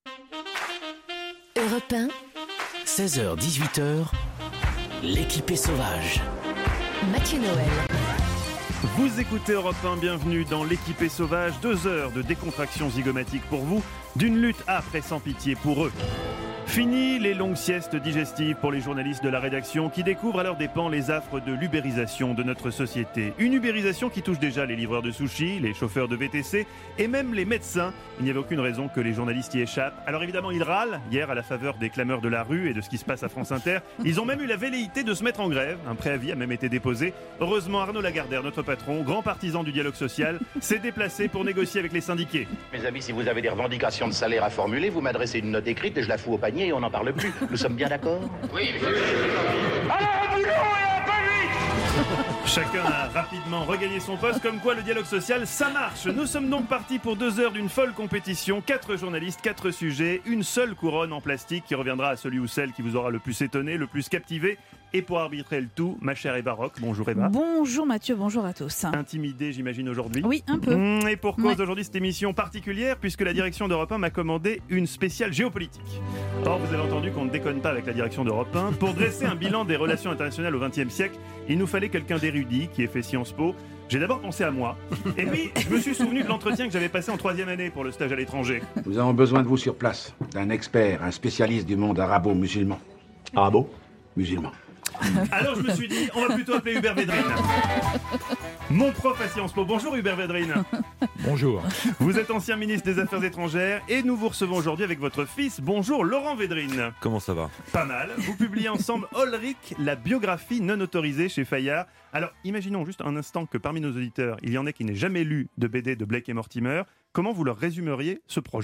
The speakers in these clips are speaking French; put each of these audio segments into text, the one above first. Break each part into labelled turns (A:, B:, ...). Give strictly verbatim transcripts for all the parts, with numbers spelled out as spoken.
A: Europe un,
B: seize heures dix-huit heures, l'équipe est sauvage.
A: Mathieu Noël.
C: Vous écoutez Europe un, bienvenue dans l'équipe est sauvage. Deux heures de décontraction zygomatique pour vous, d'une lutte âpre et sans pitié pour eux. Fini les longues siestes digestives pour les journalistes de la rédaction qui découvrent à leurs dépens les affres de l'ubérisation de notre société. Une ubérisation qui touche déjà les livreurs de sushis, les chauffeurs de V T C et même les médecins. Il n'y avait aucune raison que les journalistes y échappent. Alors évidemment, ils râlent, hier à la faveur des clameurs de la rue et de ce qui se passe à France Inter. Ils ont même eu la velléité de se mettre en grève. Un préavis a même été déposé. Heureusement, Arnaud Lagardère, notre patron, grand partisan du dialogue social, s'est déplacé pour négocier avec les syndiqués.
D: Mes amis, si vous avez des revendications de salaire à formuler, vous m'adressez une note écrite et je la fous au panier et on n'en parle plus. Nous sommes bien d'accord ?
E: Oui, monsieur.
D: Alors, au boulot et un peu vite !
C: Chacun a rapidement regagné son poste, comme quoi le dialogue social, ça marche. Nous sommes donc partis pour deux heures d'une folle compétition. Quatre journalistes, quatre sujets, une seule couronne en plastique qui reviendra à celui ou celle qui vous aura le plus étonné, le plus captivé. Et pour arbitrer le tout, ma chère Eva Rock. Bonjour Eva.
F: Bonjour Mathieu, bonjour à tous.
C: Intimidée, j'imagine, aujourd'hui ?
F: Oui, un peu.
C: Mmh, et pour cause,
F: Ouais.
C: aujourd'hui, cette émission particulière, puisque la direction d'Europe un m'a commandé une spéciale géopolitique. Or, vous avez entendu qu'on ne déconne pas avec la direction d'Europe un. Pour dresser un bilan des relations internationales au vingtième siècle, il nous fallait quelqu'un d'érudit qui ait fait Sciences Po. J'ai d'abord pensé à moi. Et puis, je me suis souvenu de l'entretien que j'avais passé en troisième année pour le stage à l'étranger.
G: Nous avons besoin de vous sur place, d'un expert, un spécialiste du monde arabo-musulman. Arabo Musulman.
C: Alors je me suis dit, on va plutôt appeler Hubert Védrine. Mon prof à Sciences Po. Bonjour Hubert Védrine.
H: Bonjour.
C: Vous êtes ancien ministre des Affaires étrangères et nous vous recevons aujourd'hui avec votre fils. Bonjour Laurent Védrine.
H: Comment ça va ?
C: Pas mal. Vous publiez ensemble Ulrich, la biographie non autorisée chez Fayard. Alors imaginons juste un instant que parmi nos auditeurs, il y en ait qui n'aient jamais lu de B D de Blake et Mortimer. Comment vous leur résumeriez ce projet ?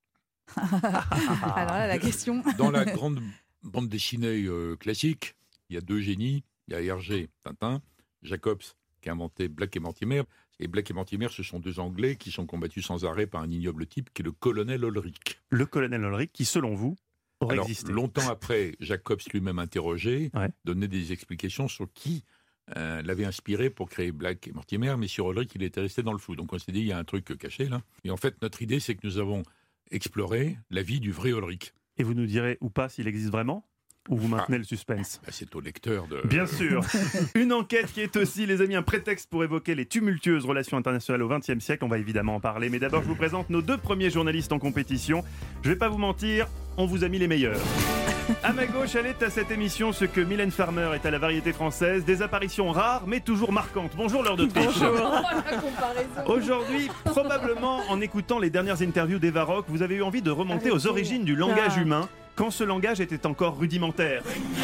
F: Alors là, la question...
H: Dans la grande bande dessinée euh, classique, il y a deux génies. Il y a Hergé, Tintin, Jacobs, qui a inventé Blake et Mortimer. Et Blake et Mortimer, ce sont deux Anglais qui sont combattus sans arrêt par un ignoble type qui est le colonel Ulrich.
C: Le colonel Ulrich qui, selon vous, aurait
H: Alors,
C: existé.
H: longtemps après, Jacobs lui-même interrogé,
C: Ouais.
H: donnait des explications sur qui euh, l'avait inspiré pour créer Blake et Mortimer, mais sur Ulrich, il était resté dans le flou. Donc on s'est dit, il y a un truc caché là. Et en fait, notre idée, c'est que nous avons exploré la vie du vrai Ulrich.
C: Et vous nous direz ou pas s'il existe vraiment ? Ou vous maintenez
H: Ah.
C: le suspense ?
H: Bah, c'est au lecteur de...
C: Bien sûr. Une enquête qui est aussi, les amis, un prétexte pour évoquer les tumultueuses relations internationales au vingtième siècle. On va évidemment en parler. Mais d'abord, je vous présente nos deux premiers journalistes en compétition. Je vais pas vous mentir, on vous a mis les meilleurs. À ma gauche, elle est à cette émission ce que Mylène Farmer est à la variété française. Des apparitions rares, mais toujours marquantes. Bonjour, Laure d'Autriche. Aujourd'hui, probablement en écoutant les dernières interviews d'Eva Rock, vous avez eu envie de remonter aux origines du langage humain, quand ce langage était encore rudimentaire.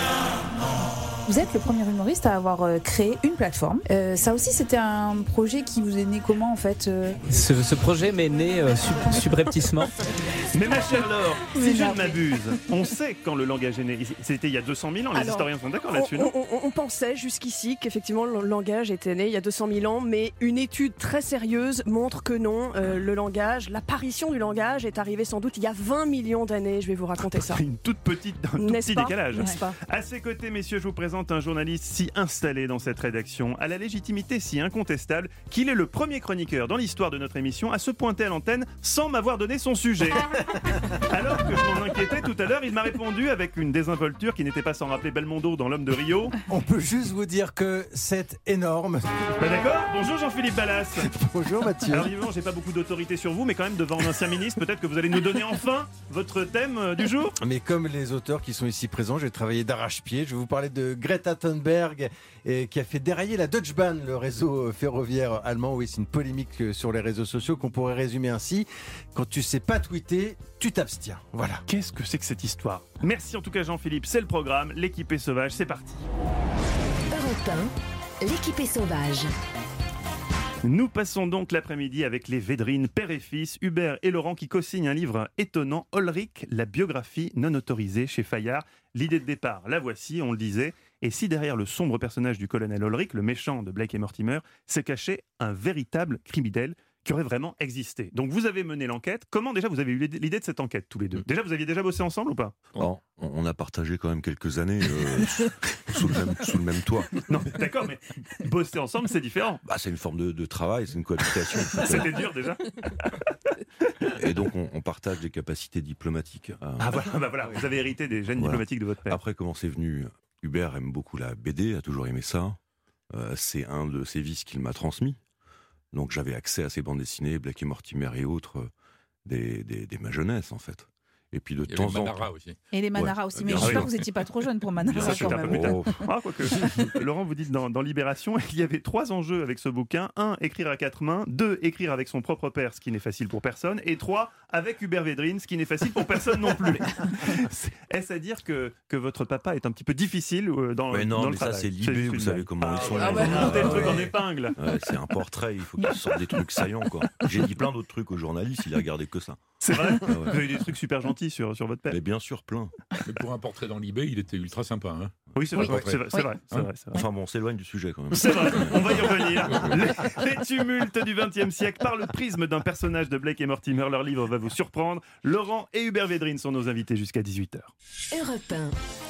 F: Vous êtes le premier humoriste à avoir euh, créé une plateforme. Euh, ça aussi, c'était un projet qui vous est né comment, en fait euh
I: Ce, ce projet m'est né euh, sub- subrepticement.
C: Mais ma chère Laure,
F: Oui,
C: si je
F: non,
C: ne
F: mais-
C: m'abuse, on sait quand le langage est né. C'était il y a deux cent mille ans, les
J: Alors,
C: historiens sont d'accord
J: On,
C: là-dessus, non ?
J: on- on- on pensait jusqu'ici qu'effectivement le langage était né il y a deux cent mille ans, mais une étude très sérieuse montre que non, euh, le langage, l'apparition du langage est arrivée sans doute il y a vingt millions d'années, je vais vous raconter ça.
C: Une toute petite, un tout
J: N'est-ce
C: petit
J: pas
C: décalage.
J: N'est-ce pas
C: À ses côtés, messieurs, je vous présente un journaliste si installé dans cette rédaction, à la légitimité si incontestable, qu'il est le premier chroniqueur dans l'histoire de notre émission à se pointer à l'antenne sans m'avoir donné son sujet. Alors que je m'en inquiétais tout à l'heure, il m'a répondu avec une désinvolture qui n'était pas sans rappeler Belmondo dans L'Homme de Rio.
I: On peut juste vous dire que c'est énorme.
C: Bah d'accord. Bonjour Jean-Philippe Ballas.
I: Bonjour Mathieu.
C: Alors évidemment, j'ai pas beaucoup d'autorité sur vous, mais quand même devant un ancien ministre, peut-être que vous allez nous donner enfin votre thème euh, du jour.
I: Mais comme les auteurs qui sont ici présents, j'ai travaillé d'arrache-pied. Je vais vous parler de Greta Thunberg, et qui a fait dérailler la Deutsche Bahn, le réseau ferroviaire allemand. Oui, c'est une polémique sur les réseaux sociaux qu'on pourrait résumer ainsi. Quand tu sais pas tweeter, tu t'abstiens. Voilà.
C: Qu'est-ce que c'est que cette histoire ? Merci en tout cas Jean-Philippe, c'est le programme, l'équipe est sauvage, c'est parti.
A: Europe un, l'équipe est sauvage.
C: Nous passons donc l'après-midi avec les Védrines, père et fils, Hubert et Laurent qui co-signent un livre étonnant, Ulrich, la biographie non autorisée chez Fayard. L'idée de départ, la voici, on le disait. Et si derrière le sombre personnage du colonel Ulrich, le méchant de Blake et Mortimer, s'est caché un véritable criminel qui aurait vraiment existé. Donc vous avez mené l'enquête. Comment déjà vous avez eu l'idée de cette enquête tous les deux ? Déjà vous aviez déjà bossé ensemble ou pas ?
K: Oh, on a partagé quand même quelques années euh, sous, le même, sous le même toit.
C: Non, d'accord, mais bosser ensemble c'est différent.
K: Bah, c'est une forme de, de travail, c'est une cohabitation.
C: C'était dur déjà.
K: Et donc, on, on partage des capacités diplomatiques. À...
C: Ah voilà, bah voilà, vous avez hérité des gènes
K: Voilà.
C: diplomatiques de votre père.
K: Après, comment c'est venu? Hubert aime beaucoup la B D, a toujours aimé ça. Euh, c'est un de ses vices qu'il m'a transmis. Donc, j'avais accès à ses bandes dessinées, Black et Mortimer et autres, euh, dès, dès, dès ma jeunesse, en fait. Et puis de
H: Il y
K: temps
H: avait
K: en
H: Manara
K: temps.
H: aussi.
F: Et les Manara
K: Ouais,
F: aussi.
K: bien
F: Mais
K: sûr.
F: j'espère que vous n'étiez pas trop jeune pour Manara
C: Ça,
F: quand
C: c'était un peu
F: même.
C: plus tard.
K: Oh.
C: Ah, quoique. Laurent, vous dites dans, dans Libération, il y avait trois enjeux avec ce bouquin. Un, écrire à quatre mains. Deux, écrire avec son propre père, ce qui n'est facile pour personne. Et trois, avec Hubert Védrine, ce qui n'est facile pour personne non plus. Est-ce à dire que, que votre papa est un petit peu difficile euh, dans,
K: Mais non,
C: dans
K: mais
C: le
K: ça,
C: travail?
K: c'est Libé, vous savez comment
C: Ah,
K: ils sont.
C: ah
K: les
C: ouais,
K: gens.
C: montez le truc
K: Ouais.
C: en épingle.
K: Ouais, c'est un portrait, il faut qu'il sorte des trucs saillants, quoi. J'ai dit plein d'autres trucs aux journalistes, il a regardé que ça.
C: C'est vrai.
K: Ah ouais.
C: Vous avez des trucs super gentils sur, sur votre père.
K: Mais bien sûr, plein.
H: Mais pour un portrait dans l'I B, il était ultra sympa. Hein.
C: Oui, c'est vrai.
H: Oui.
C: C'est vrai, c'est vrai, c'est
H: Hein
C: vrai, c'est vrai.
K: Enfin bon, on s'éloigne du sujet quand même.
C: C'est vrai, on va y revenir. Les, les tumultes du vingtième siècle par le prisme d'un personnage de Blake et Mortimer. Leur livre va vous surprendre. Laurent et Hubert Védrine sont nos invités jusqu'à dix-huit heures.
A: Europe un.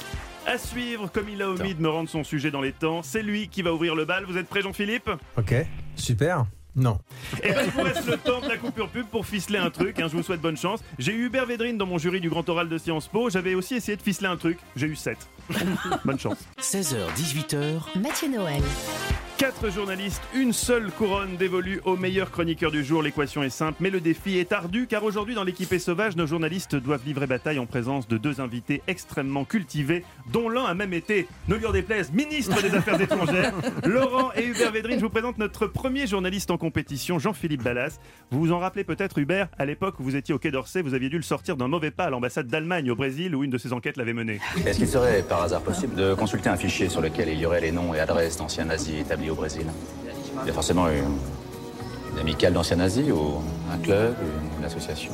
C: À suivre, comme il a omis de me rendre son sujet dans les temps, c'est lui qui va ouvrir le bal. Vous êtes prêt, Jean-Philippe?
I: Ok, super. Non.
C: Et ben, il vous reste le temps de la coupure pub pour ficeler un truc. Hein, je vous souhaite bonne chance. J'ai eu Hubert Védrine dans mon jury du Grand Oral de Sciences Po. J'avais aussi essayé de ficeler un truc. J'ai eu sept. Bonne chance.
B: seize heures dix-huit heures,
A: Mathieu Noël.
C: Quatre journalistes, une seule couronne dévolue au meilleur chroniqueur du jour. L'équation est simple, mais le défi est ardu, car aujourd'hui dans l'équipe sauvage, nos journalistes doivent livrer bataille en présence de deux invités extrêmement cultivés, dont l'un a même été, ne lui en déplaise, ministre des Affaires étrangères. Laurent et Hubert Védrine, je vous présente notre premier journaliste en compétition, Jean-Philippe Ballas. Vous vous en rappelez peut-être, Hubert, à l'époque où vous étiez au Quai d'Orsay, vous aviez dû le sortir d'un mauvais pas à l'ambassade d'Allemagne au Brésil, où une de ses enquêtes l'avait mené.
E: Est-ce qu'il serait par hasard possible de consulter un fichier sur lequel il y aurait les noms et adresses d'anciens nazis établis au Brésil? Il y a forcément une, une amicale d'anciens nazis ou un club, une association,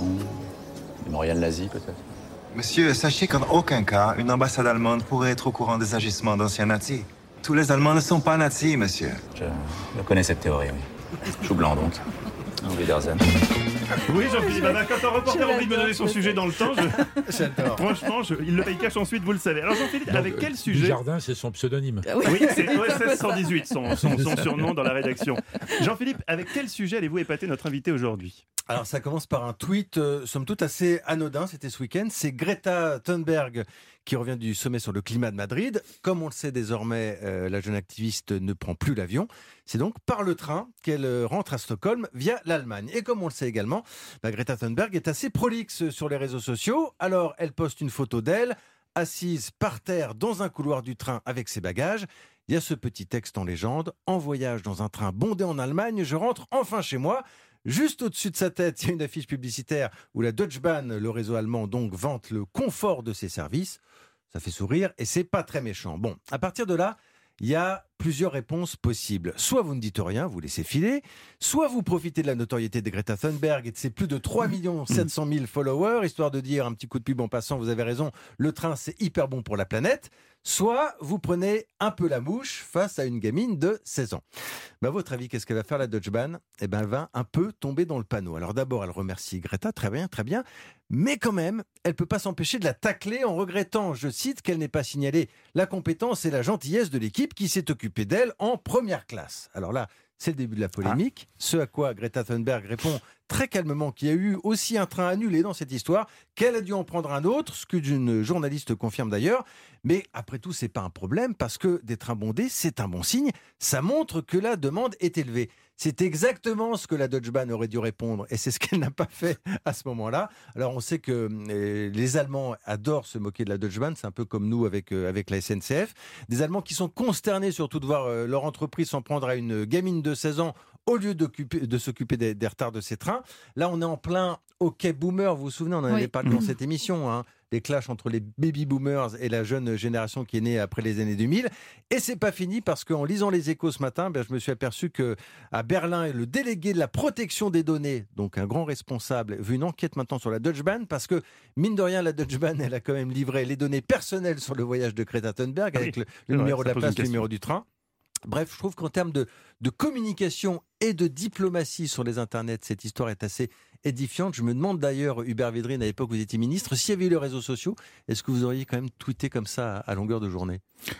E: une mémorial nazi peut-être.
L: Monsieur, sachez qu'en aucun cas, une ambassade allemande pourrait être au courant des agissements d'anciens nazis. Tous les Allemands ne sont pas nazis, monsieur.
E: Je, je connais cette théorie, oui. Chou blanc donc. Un Wiedersehen.
C: Oui, Jean-Philippe, bah, quand un reporter a envie de me donner son sujet dans le temps, je...
I: J'adore.
C: franchement, je... il le paye cash ensuite, vous le savez. Alors Jean-Philippe,
H: Donc,
C: avec quel sujet?
H: Dujardin, c'est son pseudonyme.
C: Oui, c'est O S S cent dix-huit, son, son, son surnom dans la rédaction. Jean-Philippe, avec quel sujet allez-vous épater notre invité aujourd'hui?
I: Alors ça commence par un tweet, euh, somme toute assez anodin, c'était ce week-end. C'est Greta Thunberg qui revient du sommet sur le climat de Madrid. Comme on le sait désormais, euh, la jeune activiste ne prend plus l'avion. C'est donc par le train qu'elle euh, rentre à Stockholm via l'Allemagne. Et comme on le sait également, bah, Greta Thunberg est assez prolixe sur les réseaux sociaux. Alors elle poste une photo d'elle, assise par terre dans un couloir du train avec ses bagages. Il y a ce petit texte en légende: en voyage dans un train bondé en Allemagne, je rentre enfin chez moi. Juste au-dessus de sa tête, il y a une affiche publicitaire où la Deutsche Bahn, le réseau allemand, donc vante le confort de ses services. Ça fait sourire et c'est pas très méchant. Bon, à partir de là, il y a plusieurs réponses possibles. Soit vous ne dites rien, vous laissez filer, soit vous profitez de la notoriété de Greta Thunberg et de ses plus de trois millions sept cent mille followers, histoire de dire un petit coup de pub en passant, vous avez raison, le train c'est hyper bon pour la planète. Soit vous prenez un peu la mouche face à une gamine de seize ans. Bah, à votre avis, qu'est-ce qu'elle va faire la Deutsche Bahn? Eh ben, elle va un peu tomber dans le panneau. Alors d'abord, elle remercie Greta, très bien, très bien, mais quand même, elle peut pas s'empêcher de la tacler en regrettant, je cite, qu'elle n'ait pas signalé la compétence et la gentillesse de l'équipe qui s'est occupée d'elle en première classe. Alors là, c'est le début de la polémique, ah. ce à quoi Greta Thunberg répond très calmement qu'il y a eu aussi un train annulé dans cette histoire, qu'elle a dû en prendre un autre, ce qu'une journaliste confirme d'ailleurs. Mais après tout, c'est pas un problème parce que des trains bondés, c'est un bon signe. Ça montre que la demande est élevée. C'est exactement ce que la Deutsche Bahn aurait dû répondre et c'est ce qu'elle n'a pas fait à ce moment-là. Alors on sait que les Allemands adorent se moquer de la Deutsche Bahn, c'est un peu comme nous avec, avec la S N C F. Des Allemands qui sont consternés surtout de voir leur entreprise s'en prendre à une gamine de seize ans au lieu de s'occuper des, des retards de ces trains. Là, on est en plein hockey boomer, vous vous souvenez, on en avait oui. parlé dans cette émission, hein, les clashs entre les baby boomers et la jeune génération qui est née après les années deux mille. Et c'est pas fini parce qu'en lisant les Échos ce matin, ben, je me suis aperçu qu'à Berlin, le délégué de la protection des données, donc un grand responsable, veut une enquête maintenant sur la Deutsche Bahn parce que, mine de rien, la Deutsche Bahn, elle a quand même livré les données personnelles sur le voyage de Greta Thunberg avec oui, le, le numéro vrai, de la place, le numéro du train. Bref, je trouve qu'en termes de, de communication et de diplomatie sur les internets, cette histoire est assez édifiante. Je me demande d'ailleurs, Hubert Védrine, à l'époque où vous étiez ministre, s'il y avait eu les réseaux sociaux, est-ce que vous auriez quand même tweeté comme ça à longueur de journée?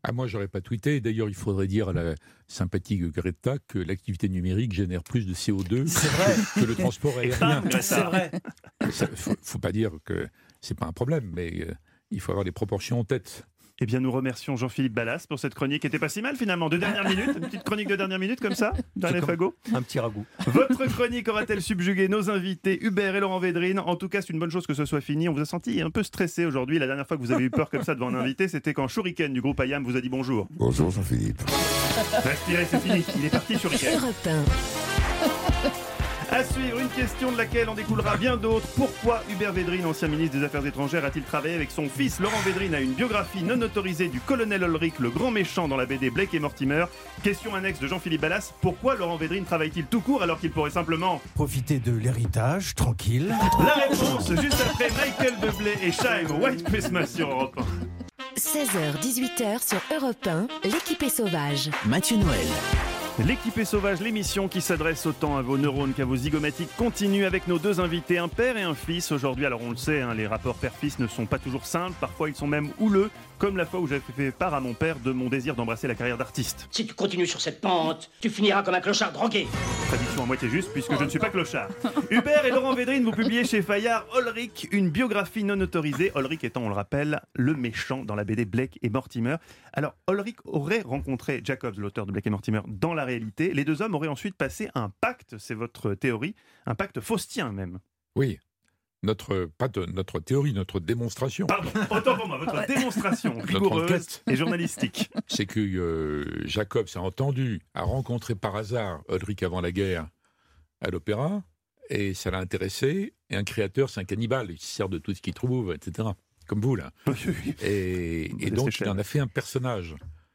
H: Ah, moi, j'aurais pas tweeté. D'ailleurs, il faudrait dire à la sympathique Greta que l'activité numérique génère plus de C O deux que le transport aérien.
C: C'est vrai.
H: Il faut, faut pas dire que c'est pas un problème, mais euh, il faut avoir des proportions en tête.
C: Eh bien, nous remercions Jean-Philippe Ballas pour cette chronique qui était pas si mal finalement. De dernière minute, une petite chronique de dernière minute comme ça, dans les fagots.
I: Un petit ragoût.
C: Votre chronique aura-t-elle subjugué nos invités Hubert et Laurent Védrine? En tout cas, c'est une bonne chose que ce soit fini. On vous a senti un peu stressé aujourd'hui. La dernière fois que vous avez eu peur comme ça devant un invité, c'était quand Shuriken du groupe Ayam vous a dit bonjour.
M: Bonjour Jean-Philippe.
C: Respirez, c'est fini. Il est parti Shuriken.
A: Europe un.
C: À suivre, une question de laquelle en découlera bien d'autres. Pourquoi Hubert Védrine, ancien ministre des Affaires étrangères, a-t-il travaillé avec son fils Laurent Védrine à une biographie non autorisée du colonel Ulrich, le grand méchant dans la B D Blake et Mortimer? Question annexe de Jean-Philippe Ballas. Pourquoi Laurent Védrine travaille-t-il tout court alors qu'il pourrait simplement
I: profiter de l'héritage, tranquille?
C: La réponse, juste après Michael Bublé et Shime, White Christmas sur Europe un.
A: seize heures dix-huit heures sur Europe un, l'équipe est sauvage.
B: Mathieu Noël.
C: L'équipe est sauvage, l'émission qui s'adresse autant à vos neurones qu'à vos zygomatiques, continue avec nos deux invités, un père et un fils. Aujourd'hui, alors on le sait, hein, les rapports père-fils ne sont pas toujours simples, parfois ils sont même houleux, comme la fois où j'avais fait part à mon père de mon désir d'embrasser la carrière d'artiste.
N: Si tu continues sur cette pente, tu finiras comme un clochard drogué.
C: Prédiction à moitié juste, puisque je ne suis pas clochard. Hubert et Laurent Védrine, vous publiez chez Fayard Ulrich, une biographie non autorisée. Ulrich étant, on le rappelle, le méchant dans la B D Blake et Mortimer. Alors, Ulrich aurait rencontré Jacobs, l'auteur de Blake et Mortimer, dans la réalité. Les deux hommes auraient ensuite passé un pacte, c'est votre théorie, un pacte faustien même.
H: Oui. Notre, pas de, notre théorie, notre démonstration.
C: Pardon, autant pour moi, votre démonstration rigoureuse et journalistique.
H: C'est que euh, Jacobs a entendu, a rencontré par hasard Ulrich avant la guerre à l'opéra, et ça l'a intéressé. Et un créateur, c'est un cannibale, il se sert de tout ce qu'il trouve, et cetera. Comme vous, là. Et, et donc, il en a fait un personnage.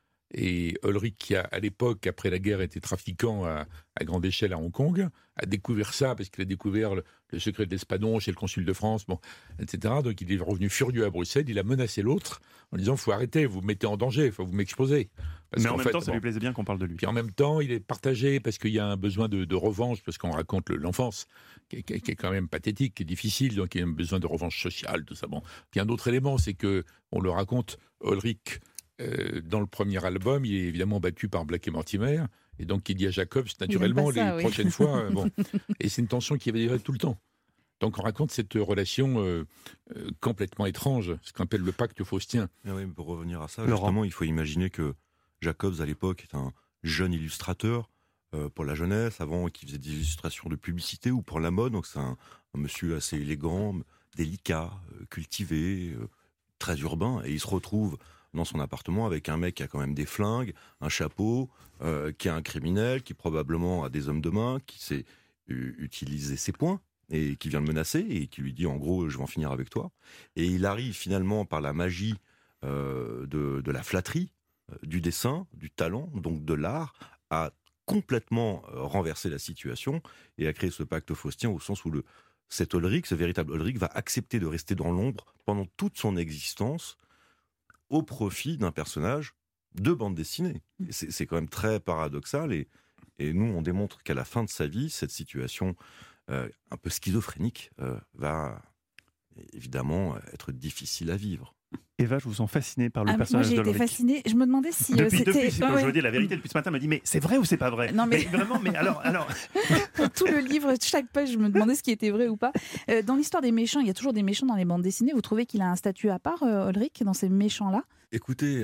H: Et Ulrich, qui a, à l'époque, après la guerre, était trafiquant à, à grande échelle à Hong Kong, a découvert ça parce qu'il a découvert le, le secret de l'espadon chez le consul de France, bon, et cetera. Donc il est revenu furieux à Bruxelles, il a menacé l'autre en disant « faut arrêter, vous me mettez en danger, il faut vous m'exposer ».
C: Mais en même fait, temps, ça bon, lui plaisait bien qu'on parle de lui.
H: Puis en même temps, il est partagé parce qu'il y a un besoin de, de revanche, parce qu'on raconte le, l'enfance, qui est, qui est quand même pathétique, qui est difficile, donc il y a un besoin de revanche sociale, tout ça. Bon. Puis un autre élément, c'est qu'on le raconte, Ulrich, euh, dans le premier album, il est évidemment battu par Blake et Mortimer, et donc il dit à Jacobs, naturellement, ça, les oui. prochaines fois, euh, bon. Et c'est une tension qui va durer tout le temps. Donc on raconte cette relation euh, euh, complètement étrange, ce qu'on appelle le pacte faustien.
K: Mais oui, pour revenir à ça,
C: Laurent.
K: Justement, il faut imaginer que Jacobs, à l'époque, est un jeune illustrateur euh, pour la jeunesse, avant qui faisait des illustrations de publicité ou pour la mode. Donc c'est un, un monsieur assez élégant, délicat, euh, cultivé, euh, très urbain. Et il se retrouve dans son appartement avec un mec qui a quand même des flingues, un chapeau, euh, qui est un criminel, qui probablement a des hommes de main, qui sait euh, utiliser ses poings et qui vient le menacer et qui lui dit en gros je vais en finir avec toi. Et il arrive finalement par la magie euh, de, de la flatterie, du dessin, du talent, donc de l'art, à complètement renverser la situation et à créer ce pacte faustien au sens où le, cet Ulrich, ce véritable Ulrich, va accepter de rester dans l'ombre pendant toute son existence au profit d'un personnage de bande dessinée. C'est, c'est quand même très paradoxal et, et nous, on démontre qu'à la fin de sa vie, cette situation euh, un peu schizophrénique euh, va évidemment être difficile à vivre.
C: Eva, je vous sens fascinée par le
F: ah,
C: personnage
F: de Moi, j'ai été fascinée. Je me demandais si
C: depuis,
F: euh, c'était...
C: Depuis, c'est
F: ah,
C: quand
F: ouais.
C: je veux dire la vérité depuis ce matin, elle m'a dit, mais c'est vrai ou c'est pas vrai?
F: Non, mais...
C: mais vraiment, mais alors... alors...
F: Tout le livre, chaque page, je me demandais ce qui était vrai ou pas. Euh, dans l'histoire des méchants, il y a toujours des méchants dans les bandes dessinées. Vous trouvez qu'il a un statut à part, euh, Ulrich, dans ces méchants-là?
K: Écoutez,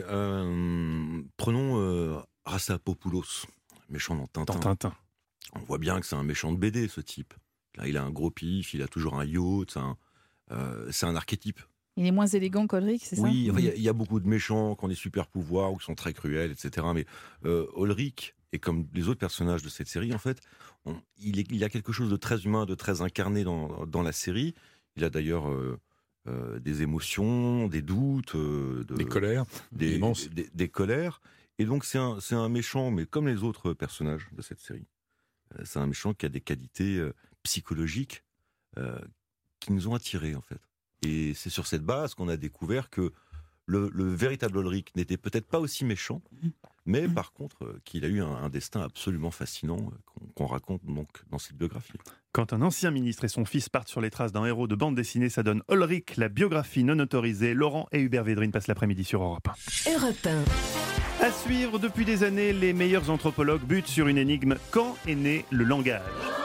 K: euh, prenons euh, Rassapopoulos, méchant dans Tintin.
C: Dans Tintin.
K: On voit bien que c'est un méchant de B D, ce type. Là, il a un gros pif, il a toujours un yacht, c'est un, euh, c'est un archétype.
F: Il est moins élégant qu'Ulrich, c'est
K: oui,
F: ça?
K: Oui, il y, y a beaucoup de méchants qui ont des super pouvoirs ou qui sont très cruels, et cetera. Mais euh, Ulrich, et comme les autres personnages de cette série, en fait, on, il, est, il a quelque chose de très humain, de très incarné dans, dans la série. Il a d'ailleurs euh, euh, des émotions, des doutes, euh, de,
H: des colères,
K: des, des, des, des colères. Et donc c'est un, c'est un méchant, mais comme les autres personnages de cette série. Euh, c'est un méchant qui a des qualités euh, psychologiques euh, qui nous ont attirés, en fait. Et c'est sur cette base qu'on a découvert que le, le véritable Ulrich n'était peut-être pas aussi méchant, mais par contre euh, qu'il a eu un, un destin absolument fascinant euh, qu'on, qu'on raconte donc dans cette biographie.
C: Quand un ancien ministre et son fils partent sur les traces d'un héros de bande dessinée, ça donne Ulrich, la biographie non autorisée. Laurent et Hubert Védrine passent l'après-midi sur Europe un.
A: Europe un.
C: À suivre, depuis des années, les meilleurs anthropologues butent sur une énigme. Quand est né le langage ?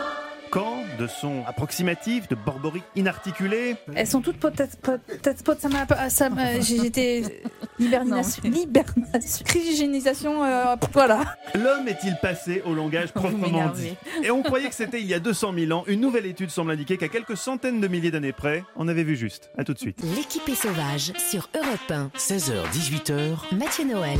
C: Quand, de sons approximatifs, de borboris inarticulés.
F: Elles sont toutes peut-être peut-être pot- ça m'a ça m'a- j'étais hibernation hibernation cryogénisation euh, voilà.
C: L'homme est-il passé au langage proprement dit ?
F: m'énervez.
C: Et on croyait que c'était il y a deux cent mille ans. Une nouvelle étude semble indiquer qu'à quelques centaines de milliers d'années près, on avait vu juste. À tout de suite.
A: L'équipée sauvage sur Europe un.
B: seize heures dix-huit heures.
A: Mathieu Noël.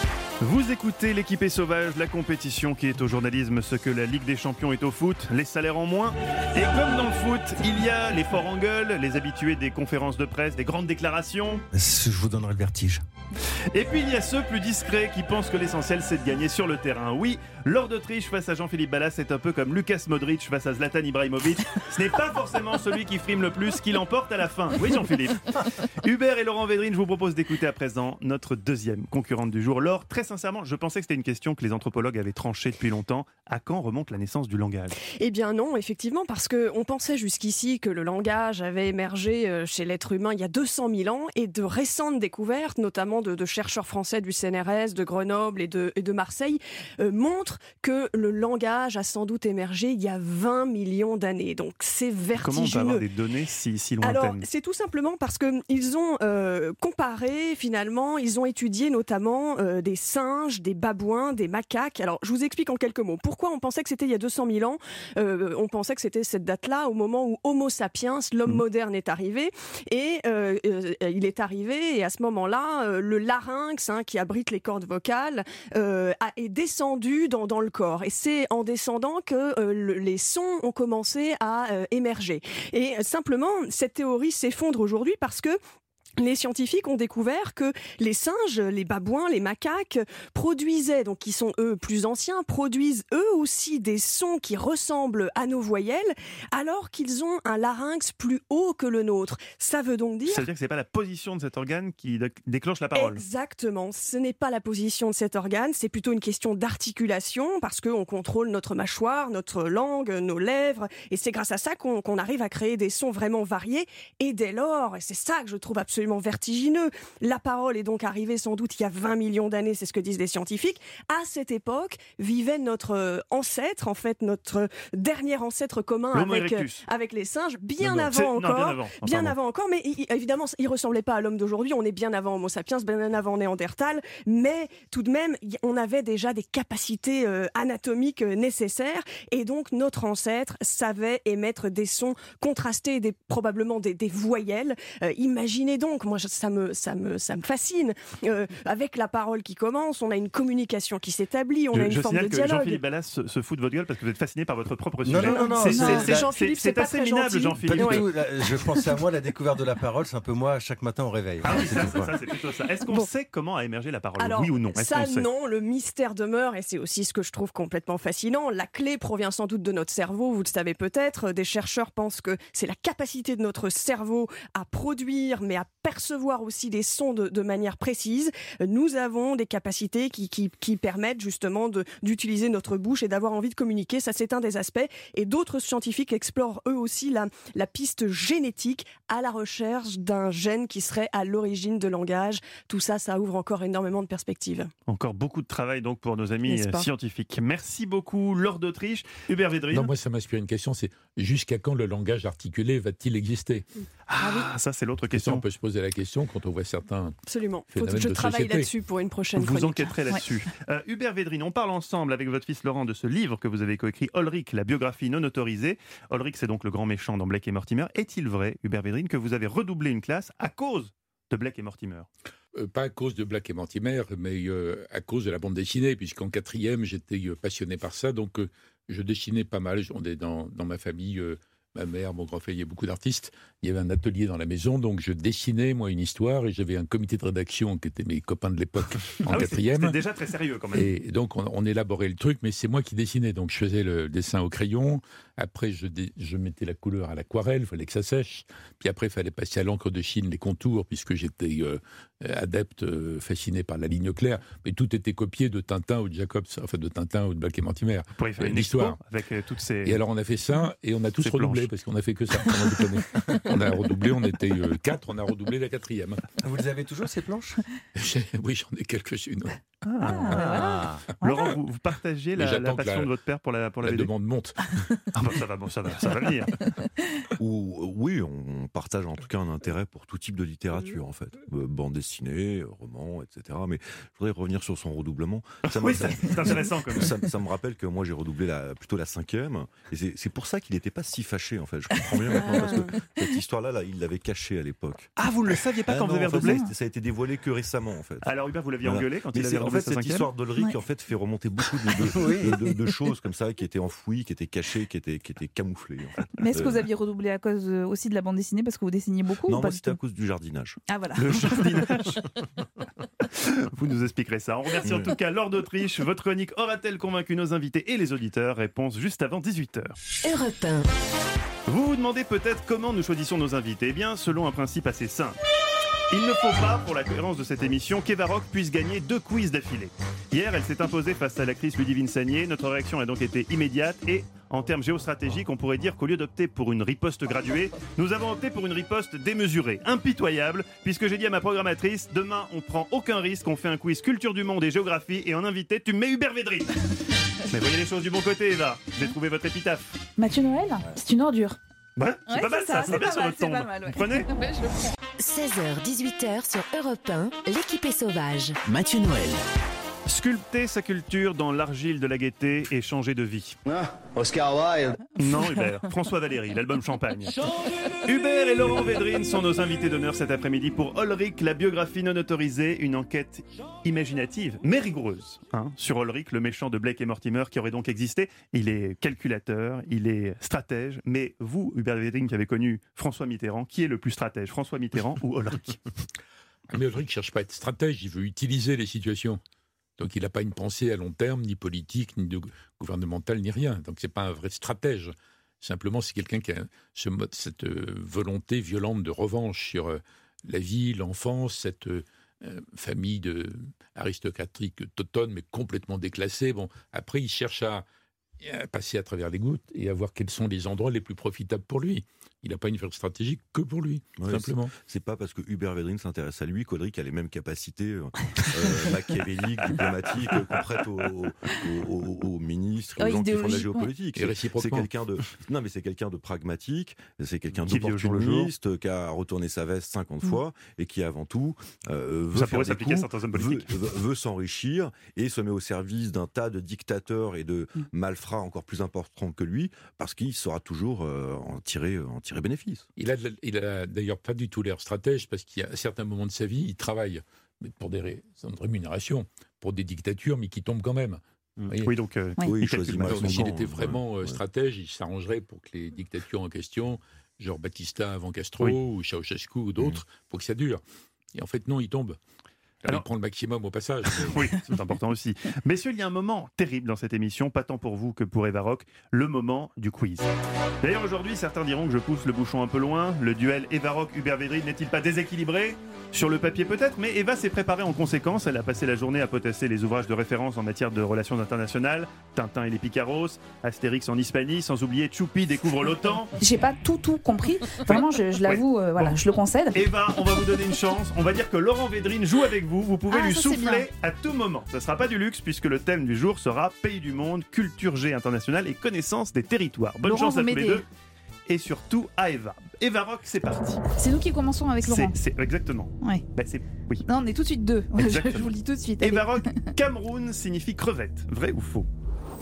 C: Vous écoutez l'équipée sauvage, la compétition qui est au journalisme ce que la Ligue des Champions est au foot, les salaires en moins. Et comme dans le foot, il y a les forts en gueule, les habitués des conférences de presse, des grandes déclarations.
I: Je vous donnerai le vertige.
C: Et puis il y a ceux plus discrets qui pensent que l'essentiel c'est de gagner sur le terrain. Oui, Lord d'Autriche face à Jean-Philippe Ballas c'est un peu comme Lukas Modric face à Zlatan Ibrahimovic. Ce n'est pas forcément celui qui frime le plus qui l'emporte à la fin. Oui Jean-Philippe. Hubert et Laurent Védrine, je vous propose d'écouter à présent notre deuxième concurrente du jour. Laure, très sincèrement, je pensais que c'était une question que les anthropologues avaient tranchée depuis longtemps. À quand remonte la naissance du langage ?
J: Eh bien non, effectivement, parce qu'on pensait jusqu'ici que le langage avait émergé chez l'être humain il y a deux cent mille ans, et de récentes découvertes, notamment de, de chercheurs français du C N R S, de Grenoble et de, et de Marseille, euh, montrent que le langage a sans doute émergé il y a vingt millions d'années. Donc c'est vertigineux.
C: Comment on peut avoir des données si, si lointaines ?
J: Alors, c'est tout simplement parce qu'ils ont euh, comparé, finalement, ils ont étudié notamment euh, des singes, des babouins, des macaques. Alors, je vous explique en quelques mots. Pourquoi on pensait que c'était il y a deux cent mille ans ? euh, On pensait que c'était cette date-là, au moment où Homo sapiens, l'homme mmh. moderne, est arrivé. Et euh, euh, il est arrivé, et à ce moment-là, euh, le larynx, hein, qui abrite les cordes vocales, euh, a, est descendu dans, dans le corps. Et c'est en descendant que euh, le, les sons ont commencé à euh, émerger. Et euh, simplement, cette théorie s'effondre aujourd'hui parce que les scientifiques ont découvert que les singes, les babouins, les macaques produisaient, donc qui sont eux plus anciens, produisent eux aussi des sons qui ressemblent à nos voyelles, alors qu'ils ont un larynx plus haut que le nôtre. Ça veut donc dire...
C: Ça veut dire que c'est pas la position de cet organe qui déclenche la parole.
J: Exactement, ce n'est pas la position de cet organe, c'est plutôt une question d'articulation, parce qu'on contrôle notre mâchoire, notre langue, nos lèvres, et c'est grâce à ça qu'on, qu'on arrive à créer des sons vraiment variés, et dès lors, et c'est ça que je trouve absolument vertigineux. La parole est donc arrivée sans doute il y a vingt millions d'années, c'est ce que disent les scientifiques. À cette époque, vivait notre ancêtre, en fait notre dernier ancêtre commun avec, avec les singes, bien non, non, avant encore. Non, bien avant, enfin, bien avant encore, mais il, évidemment, il ne ressemblait pas à l'homme d'aujourd'hui. On est bien avant Homo sapiens, bien avant Néandertal, mais tout de même, on avait déjà des capacités euh, anatomiques euh, nécessaires, et donc notre ancêtre savait émettre des sons contrastés, des, probablement des, des voyelles. Euh, imaginez donc, moi ça me, ça me, ça me fascine. Euh, avec la parole qui commence, on a une communication qui s'établit, on
C: je,
J: a une
C: je
J: forme de dialogue.
C: Jean-Philippe Ballas se, se fout de votre gueule parce que vous êtes fasciné par votre propre sujet.
I: Non, non, non, non
C: c'est,
I: c'est,
C: c'est,
I: c'est,
J: Jean-Philippe,
C: c'est,
J: c'est, c'est
C: assez minable, Jean-Philippe.
I: Pas du tout. Là, je pensais à moi, la découverte de la parole, c'est un peu moi chaque matin au réveil.
C: Ah oui, ça, c'est, ça, c'est plutôt ça. Est-ce qu'on bon. sait comment a émergé la parole ?
J: Alors,
C: oui ou non ? Est-ce
J: ça,
C: qu'on sait ?
J: non, le mystère demeure, et c'est aussi ce que je trouve complètement fascinant. La clé provient sans doute de notre cerveau, vous le savez peut-être. Des chercheurs pensent que c'est la capacité de notre cerveau à produire, mais à percevoir aussi des sons de, de manière précise. Nous avons des capacités qui, qui, qui permettent justement de, d'utiliser notre bouche et d'avoir envie de communiquer. Ça, c'est un des aspects. Et d'autres scientifiques explorent eux aussi la, la piste génétique à la recherche d'un gène qui serait à l'origine de langage. Tout ça, ça ouvre encore énormément de perspectives.
C: Encore beaucoup de travail donc pour nos amis scientifiques. Merci beaucoup, Lord d'Autriche. Hubert Védrine.
H: Non, moi, ça m'inspire une question, c'est jusqu'à quand le langage articulé va-t-il exister ?
C: Ah, ah oui. Ça, c'est l'autre question.
H: On peut se poser la question quand on voit certains.
J: Absolument. Faut que je travaille
H: société.
J: là-dessus pour une prochaine
C: Vous
J: chronique.
C: Vous enquêterez là-dessus. Ouais. Euh, Hubert Védrine, on parle ensemble avec votre fils Laurent de ce livre que vous avez coécrit, Ulrich, la biographie non autorisée. Ulrich, c'est donc le grand méchant dans Blake et Mortimer. Est-il vrai, Hubert Védrine, que vous avez redoublé une classe à cause de Blake et Mortimer ?
H: Euh, pas à cause de Blake et Mortimer, mais euh, à cause de la bande dessinée, puisqu'en quatrième, j'étais euh, passionné par ça, donc euh, je dessinais pas mal. On est dans, dans ma famille, euh, ma mère, mon grand frère, il y a beaucoup d'artistes. Il y avait un atelier dans la maison, donc je dessinais, moi, une histoire, et j'avais un comité de rédaction qui était mes copains de l'époque en
C: ah oui,
H: quatrième.
C: C'était déjà très sérieux, quand même.
H: Et donc, on, on élaborait le truc, mais c'est moi qui dessinais. Donc, je faisais le dessin au crayon. Après, je, dé, je mettais la couleur à l'aquarelle, il fallait que ça sèche. Puis après, il fallait passer à l'encre de Chine les contours, puisque j'étais euh, adepte, euh, fasciné par la ligne claire. Mais tout était copié de Tintin ou de Jacobs, enfin de Tintin ou de Blake et Mortimer.
C: Pour y faire une histoire avec euh, toutes ces.
H: Et alors, on a fait ça, et on a tous redoublé, parce qu'on a fait que ça. On a, on a redoublé, on était euh, quatre, on a redoublé la quatrième.
I: Vous les avez toujours, ces planches ?
H: Oui, j'en ai quelques-unes.
C: Ah, ah. Laurent, vous, vous partagez la, la passion
H: la,
C: de votre père pour la pour la,
H: la
C: B D.
H: demande monte.
C: Ah bah ça va, bon, ça va, ça va venir.
K: Ou, oui, on partage en tout cas un intérêt pour tout type de littérature en fait, euh, bande dessinée, roman, et cetera. Mais je voudrais revenir sur son redoublement. Ça
C: oui, ça, c'est intéressant quand même.
K: Ça, ça me rappelle que moi j'ai redoublé la, plutôt la cinquième, et c'est, c'est pour ça qu'il n'était pas si fâché en fait. Je comprends bien maintenant parce que cette histoire-là, là, il l'avait cachée à l'époque.
C: Ah, vous ne le saviez pas
K: ah
C: quand
K: non,
C: vous avez
K: en fait,
C: redoublé?
K: ça, a été, ça a été dévoilé que récemment en fait.
C: Alors Hubert, vous l'aviez
K: voilà.
C: engueulé quand
K: Mais
C: il avait
K: en
C: redoublé
K: fait
C: sa
K: cette
C: cinquième?
K: histoire d'Ulrich
F: Ouais.
K: en fait fait remonter beaucoup de, de,
I: Oui.
K: de, de, de choses comme ça qui étaient enfouies, qui étaient cachées, qui étaient, qui étaient camouflées. En fait.
F: Mais est-ce que
K: Euh,
F: vous aviez redoublé à cause euh, aussi de la bande dessinée parce que vous dessiniez beaucoup
K: Non,
F: ou pas
K: moi
F: du
K: c'était à
F: tout
K: cause du jardinage.
F: Ah voilà.
C: Le jardinage. Vous nous expliquerez ça. On remercie en tout cas Laure d'Autriche. Votre chronique aura-t-elle convaincu nos invités et les auditeurs? Réponse juste avant dix-huit heures.
A: Europe un.
C: Vous vous demandez peut-être comment nous choisissons nos invités. Eh bien, selon un principe assez simple. Il ne faut pas, pour la cohérence de cette émission, qu'Eva Rock puisse gagner deux quiz d'affilée. Hier, elle s'est imposée face à l'actrice Ludivine Sagnier. Notre réaction a donc été immédiate et, en termes géostratégiques, on pourrait dire qu'au lieu d'opter pour une riposte graduée, nous avons opté pour une riposte démesurée, impitoyable, puisque j'ai dit à ma programmatrice, demain, on prend aucun risque, on fait un quiz culture du monde et géographie, et en invité, tu me mets Hubert Védrine. Mais voyez les choses du bon côté, Eva. J'ai trouvé votre épitaphe.
F: Mathieu Noël, c'est une ordure.
C: Ouais, c'est
F: Ouais,
C: pas mal
F: c'est
C: ça,
F: ça,
C: ça
F: c'est
C: va bien
F: pas
C: sur
F: mal,
C: votre
F: c'est
C: tombe.
F: pas mal, ouais.
C: Vous prenez
F: Ouais, je le prends.
A: seize heures dix-huit heures sur Europe un, l'équipe est sauvage.
B: Mathieu Noël.
C: Sculpter sa culture dans l'argile de la gaieté et changer de vie.
M: Ah, Oscar Wilde.
C: Non, Hubert. François Valéry, l'album Champagne. Hubert et Laurent Védrine sont nos invités d'honneur cet après-midi pour Ulrich, la biographie non autorisée, une enquête imaginative, mais rigoureuse, hein, sur Ulrich, le méchant de Blake et Mortimer qui aurait donc existé. Il est calculateur, il est stratège, mais vous, Hubert Védrine, qui avez connu François Mitterrand, qui est le plus stratège, François Mitterrand ou Ulrich?
H: Mais Ulrich ne cherche pas à être stratège, il veut utiliser les situations. Donc il n'a pas une pensée à long terme, ni politique, ni de gouvernementale, ni rien. Donc c'est pas un vrai stratège. Simplement, c'est quelqu'un qui a ce mode, cette euh, volonté violente de revanche sur euh, la vie, l'enfance, cette euh, famille de aristocratique teutonne, mais complètement déclassée. Bon, après, il cherche à, à passer à travers les gouttes et à voir quels sont les endroits les plus profitables pour lui. Il n'a pas une vraie stratégie que pour lui,
K: Ouais,
H: simplement.
K: C'est, c'est pas parce que Hubert Védrine s'intéresse à lui qu'Ulrich a les mêmes capacités euh, euh, machiavéliques, diplomatiques euh, qu'on prête aux, aux, aux, aux ministres et aux
F: Oh,
K: gens qui font de la
F: idéologiquement.
K: géopolitique.
H: Et
K: C'est,
H: réciproquement.
K: c'est quelqu'un de non mais c'est quelqu'un de pragmatique, c'est quelqu'un
C: Qui vit au jour le jour.
K: d'opportuniste, qui a retourné sa veste cinquante
F: Mm.
K: fois et qui avant tout euh, veut
C: Ça
K: faire
C: pourrait
K: des
C: s'appliquer à
K: coups,
C: certains hommes
K: veut,
C: politiques.
K: veut, veut s'enrichir et se met au service d'un tas de dictateurs et de
F: Mm.
K: malfrats encore plus importants que lui parce qu'il saura toujours euh, en tirer en tirer bénéfice.
H: Il a, de la- il a d'ailleurs pas du tout l'air stratège parce qu'à certains moments de sa vie, il travaille mais pour des raisons de rémunération, pour des dictatures, mais qui tombent quand même. Vous voyez.
C: Oui, donc euh,
F: Oui.
K: Oui,
C: il
K: il choisit
C: calcule mal
K: mal
H: Donc,
K: son
H: s'il
K: camp,
H: était
K: hein,
H: vraiment euh,
K: ouais.
H: stratège, il s'arrangerait pour que les dictatures en question, genre Batista avant Castro
C: Oui.
H: ou Ceausescu ou d'autres, pour que ça dure. Et en fait, non, il tombe. Alors,
C: Alors-
H: il prend le maximum au passage. mais-
C: oui, c'est important aussi. Messieurs, il y a un moment terrible dans cette émission, pas tant pour vous que pour Eva Rock, le moment du quiz. D'ailleurs, aujourd'hui, certains diront que je pousse le bouchon un peu loin. Le duel Eva Rock-Hubert Védrine n'est-il pas déséquilibré? Sur le papier peut-être, mais Eva s'est préparée en conséquence. Elle a passé la journée à potasser les ouvrages de référence en matière de relations internationales, Tintin et les Picaros, Astérix en Hispanie, sans oublier Choupi découvre l'OTAN.
F: J'ai pas tout tout compris. Vraiment, je, je l'avoue, euh, voilà,
C: Bon.
F: je le concède.
C: Eva, on va vous donner une chance. On va dire que Laurent Védrine joue avec vous. Vous pouvez
F: Ah,
C: lui
F: ça, c'est
C: souffler
F: bien.
C: à tout moment. Ça sera pas du luxe puisque le thème du jour sera Pays du monde, culture G internationale et connaissance des territoires. Bonne
F: Laurent,
C: chance à
F: vous
C: tous les
F: m'aidez.
C: deux. Et surtout à Eva. Eva Rock, c'est parti.
F: C'est nous qui commençons avec
C: C'est,
F: Laurent.
C: c'est exactement.
F: Ouais.
C: Bah, c'est, oui.
F: Non, on est tout de suite deux. Je,
C: Exactement.
F: je vous le dis tout de suite. Allez.
C: Eva Rock, Cameroun signifie crevette. Vrai ou faux?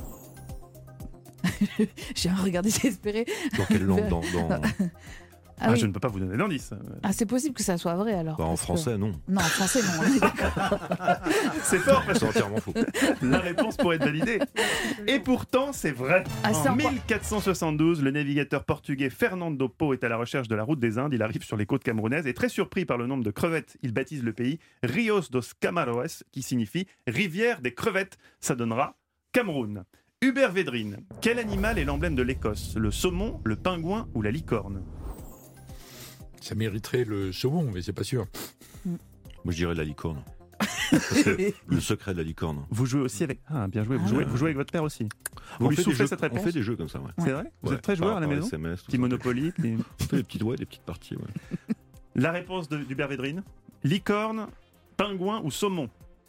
F: J'ai un regard désespéré.
K: Dans quelle langue dans, dans...
F: Ah,
C: Ah,
F: oui.
C: je ne peux pas vous donner d'indice.
F: Ah, c'est possible que ça soit vrai alors.
K: Bah, en
F: parce que-
K: français, non.
F: Non, en français, non. on est d'accord.
C: C'est fort parce
K: C'est entièrement faux.
C: que la réponse pourrait être validée. Et pourtant, c'est vrai.
F: Ah, c'est
C: En
F: encore-
C: mille quatre cent soixante-douze, le navigateur portugais Fernando Po est à la recherche de la route des Indes. Il arrive sur les côtes camerounaises et très surpris par le nombre de crevettes, il baptise le pays Rios dos Camaroes, qui signifie rivière des crevettes. Ça donnera Cameroun. Hubert Védrine, quel animal est l'emblème de l'Écosse? Le saumon, le pingouin ou la licorne?
H: Ça mériterait le saumon, mais c'est pas sûr.
K: Moi, je dirais la licorne. Parce que le secret de la licorne.
C: Vous jouez aussi avec... Ah, bien joué. Vous,
F: Ah.
C: jouez, vous jouez avec votre père aussi. Vous
K: On
C: lui
K: fait des
C: soufflez
K: jeux-
C: cette
K: On
C: réponse?
K: fait des jeux comme ça, ouais.
C: C'est vrai? Vous
K: Ouais,
C: êtes très joueur
K: par-
C: à la
K: par
C: maison?
K: S M S, tout
C: Petit
K: ça.
C: Monopoly, petit-
K: On fait des petites, ouais, des petites parties, ouais.
C: La réponse de- d'Hubert Védrine? Licorne, pingouin ou saumon?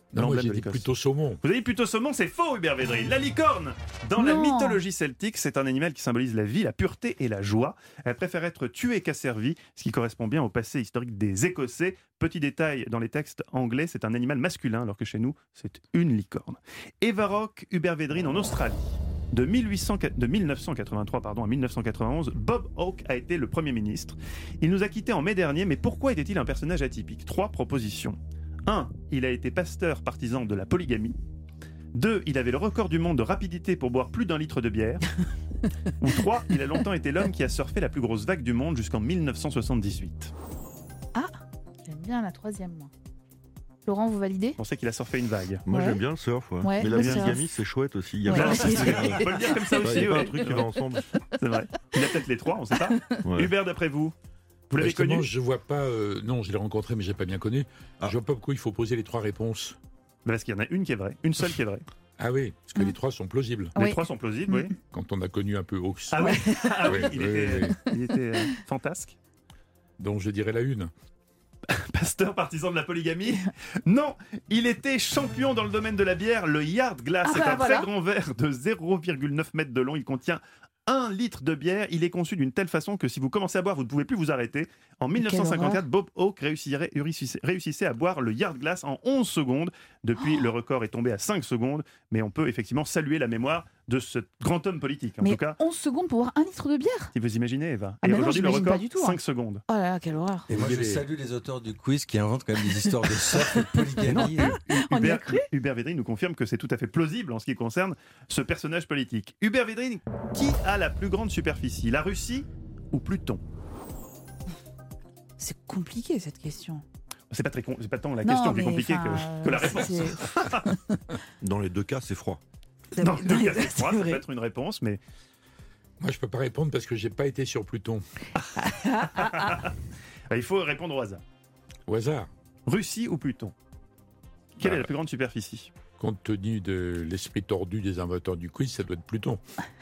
H: Non, moi
C: l'emblème
H: j'ai
C: de
H: dit
C: l'Écosse.
H: plutôt saumon.
C: Vous avez dit plutôt saumon, c'est faux, Hubert Védrine. La licorne, dans la
F: Non.
C: mythologie celtique, c'est un animal qui symbolise la vie, la pureté et la joie. Elle préfère être tuée qu'asservie, ce qui correspond bien au passé historique des Écossais. Petit détail, dans les textes anglais, c'est un animal masculin, alors que chez nous, c'est une licorne. Évarok Hubert Védrine en Australie. De, mille huit cents, de mille neuf cent quatre-vingt-trois pardon, à mille neuf cent quatre-vingt-onze, Bob Hawke a été le Premier ministre. Il nous a quittés en mai dernier, mais pourquoi était-il un personnage atypique ? Trois propositions. un. Il a été pasteur partisan de la polygamie. deux. Il avait le record du monde de rapidité pour boire plus d'un litre de bière. Ou trois. Il a longtemps été l'homme qui a surfé la plus grosse vague du monde jusqu'en mille neuf cent soixante-dix-huit.
F: Ah, j'aime bien la troisième, moi. Laurent, vous validez ?
C: Je pensais qu'il a surfé une vague.
K: Moi
F: Ouais.
K: j'aime bien le surf, ouais.
F: Ouais,
K: mais la
F: le surf.
K: polygamie c'est chouette aussi. Il y a
F: Ouais.
K: pas-
C: On peut le dire comme ça
K: Il
C: aussi.
K: y a pas
C: ouais.
K: un truc qui va ensemble.
C: C'est vrai. Il a peut-être les trois, on ne sait pas.
K: Ouais.
C: Hubert, d'après vous, vous l'avez
H: Justement,
C: connu ?
H: je vois pas. euh, non, je l'ai rencontré, mais j'ai pas bien connu.
K: Ah.
H: Je vois pas pourquoi il faut poser les trois réponses.
C: Ben, Parce qu'il y en a une qui est vraie, une seule qui est vraie.
H: Ah oui, parce que
F: Mm.
H: les trois sont plausibles.
C: Les
F: Oui.
C: trois sont plausibles, oui.
H: Quand on a connu un peu Hawks.
C: Ah oui, ah oui,
H: Oui,
C: il
H: oui,
C: était,
H: oui.
C: il était euh, fantasque.
H: Donc je dirais la une.
C: Pasteur partisan de la polygamie ? Non, il était champion dans le domaine de la bière, le Yard Glass.
F: Ah
C: c'est
F: bah
C: un
F: voilà.
C: très grand verre de zéro virgule neuf mètres de long. Il contient un litre de bière. Il est conçu d'une telle façon que si vous commencez à boire, vous ne pouvez plus vous arrêter. En mille neuf cent cinquante-quatre, Bob Hawke réussirait- réussissait, réussissait à boire le Yard Glass en onze secondes. Depuis, le record est tombé à cinq secondes. Mais on peut effectivement saluer la mémoire de ce grand homme politique. En
F: Mais
C: tout cas,
F: onze secondes pour boire un litre de bière ?
C: si vous imaginez, Eva.
F: Ah
C: Et
F: bah non,
C: aujourd'hui, le
F: j'imagine
C: record,
F: pas du tout, hein.
C: cinq secondes.
F: Oh là là, quelle horreur.
I: Et moi,
H: Oui,
I: je
H: les-
I: salue les auteurs du quiz qui inventent quand même des histoires de surf et de polygamie.
F: On y a
C: Hubert,
F: cru
C: Hubert Védrine nous confirme que c'est tout à fait plausible en ce qui concerne ce personnage politique. Hubert Védrine, qui a la plus grande superficie, la Russie ou Pluton ?
F: C'est compliqué cette question.
C: C'est pas très con- c'est pas tant la
F: Non,
C: question qui est
F: mais
C: compliquée
F: enfin,
C: que, que la
F: euh,
C: réponse.
F: c'est-
K: Dans les deux cas c'est froid.
F: C'est
C: Dans
F: vrai,
C: le cas,
F: c'est
C: c'est froid, ça
F: vrai.
C: peut être une réponse, mais
H: Moi, je peux pas répondre parce que j'ai pas été sur Pluton.
C: il faut répondre au hasard.
H: Au hasard.
C: Russie ou Pluton ? Quelle
H: Bah,
C: est la plus grande superficie ?
H: Compte tenu de l'esprit tordu des inventeurs du quiz, ça doit être Pluton.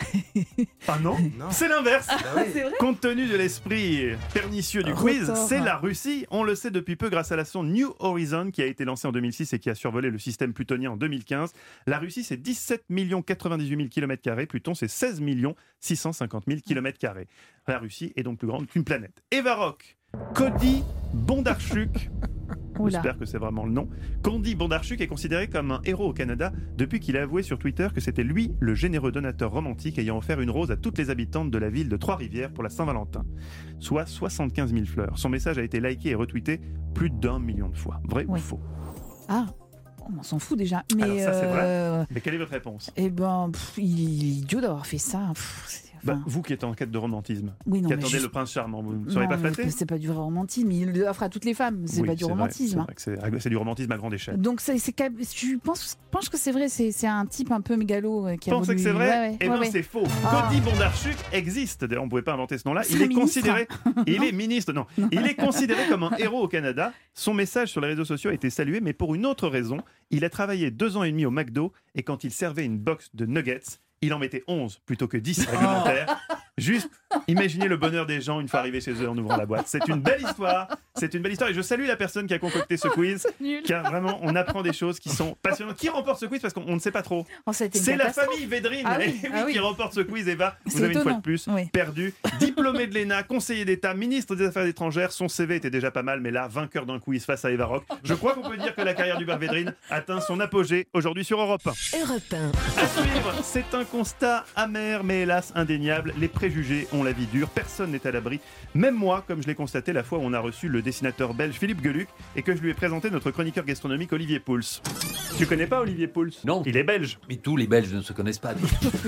C: Ah non,
I: Non.
C: c'est l'inverse.
F: C'est vrai ?
C: Compte tenu de l'esprit pernicieux du quiz,
F: Retort.
C: c'est la Russie. On le sait depuis peu grâce à la sonde New Horizon qui a été lancée en deux mille six et qui a survolé le système plutonien en deux mille quinze. La Russie, c'est dix-sept millions quatre-vingt-dix-huit mille kilomètres carrés. Pluton, c'est seize millions six cent cinquante mille kilomètres carrés. La Russie est donc plus grande qu'une planète. Évarok, Cody Bondarchuk.
F: Oula.
C: J'espère que c'est vraiment le nom. Cody Bondarchuk est considéré comme un héros au Canada depuis qu'il a avoué sur Twitter que c'était lui le généreux donateur romantique ayant offert une rose à toutes les habitantes de la ville de Trois-Rivières pour la Saint-Valentin, soit soixante-quinze mille fleurs. Son message a été liké et retweeté plus d'un million de fois. Vrai
F: Oui.
C: ou faux ?
F: Ah, on s'en fout déjà. Mais
C: Alors ça, c'est vrai.
F: euh,
C: Mais quelle est votre réponse ?
F: eh ben, pff, il est idiot d'avoir fait ça. Pff, c'est-
C: Bah,
F: enfin,
C: vous qui êtes en quête de romantisme,
F: oui, non,
C: qui
F: mais
C: attendez
F: je-
C: le prince charmant, vous ne serez
F: non,
C: pas
F: mais
C: flatté ?
F: c'est pas du vrai romantisme. Il le offre à toutes les femmes. C'est
C: Oui,
F: pas du
C: vrai,
F: romantisme.
C: c'est
F: hein.
C: vrai que c'est- C'est du romantisme à grande échelle.
F: Donc c'est, c'est, quand même- je pense, je pense que c'est vrai. C'est, c'est un type un peu mégalo euh, qui a
C: Pensez
F: voulu...
C: que c'est vrai
F: Ouais, ouais,
C: Eh
F: ouais,
C: bien,
F: ouais.
C: c'est faux.
F: Ah.
C: Cody Bondarchuk existe. D'ailleurs, on ne pouvait pas inventer ce nom-là.
F: C'est
C: Il
F: un
C: est
F: ministre.
C: considéré. Il est ministre. Non. Il est considéré comme un héros au Canada. Son message sur les réseaux sociaux a été salué, mais pour une autre raison. Il a travaillé deux ans et demi au McDo et quand il servait une box de nuggets, il en mettait onze plutôt que dix réglementaires. Juste, imaginez le bonheur des gens une fois arrivés chez eux en ouvrant la boîte. C'est une belle histoire. C'est une belle histoire. Et je salue la personne qui a concocté ce quiz.
F: Nul.
C: Car vraiment, on apprend des choses qui sont passionnantes. Qui remporte ce quiz ? Parce qu'on on ne sait pas trop.
F: Oh, ça a été une
C: C'est la
F: catastrophe.
C: famille Védrine
F: Ah oui,
C: eh oui,
F: ah oui.
C: qui remporte ce quiz, Eva. Vous
F: C'est
C: avez une fois
F: étonnant.
C: de plus
F: Oui.
C: perdu. Diplômé de l'E N A, conseiller d'État, ministre des Affaires étrangères. Son C V était déjà pas mal, mais là, vainqueur d'un quiz face à Eva Rock. Je crois qu'on peut dire que la carrière d'Hubert Védrine atteint son apogée aujourd'hui sur Europe un.
A: Europe un.
C: À suivre, c'est un constat amer, mais hélas indéniable. Les préjugés ont la vie dure. Personne n'est à l'abri. Même moi, comme je l'ai constaté la fois où on a reçu le dessinateur belge Philippe Geluc et que je lui ai présenté notre chroniqueur gastronomique Olivier Pouls. Tu connais pas Olivier Pouls ?
M: Non.
C: Il est belge.
M: Mais tous les Belges ne se connaissent pas.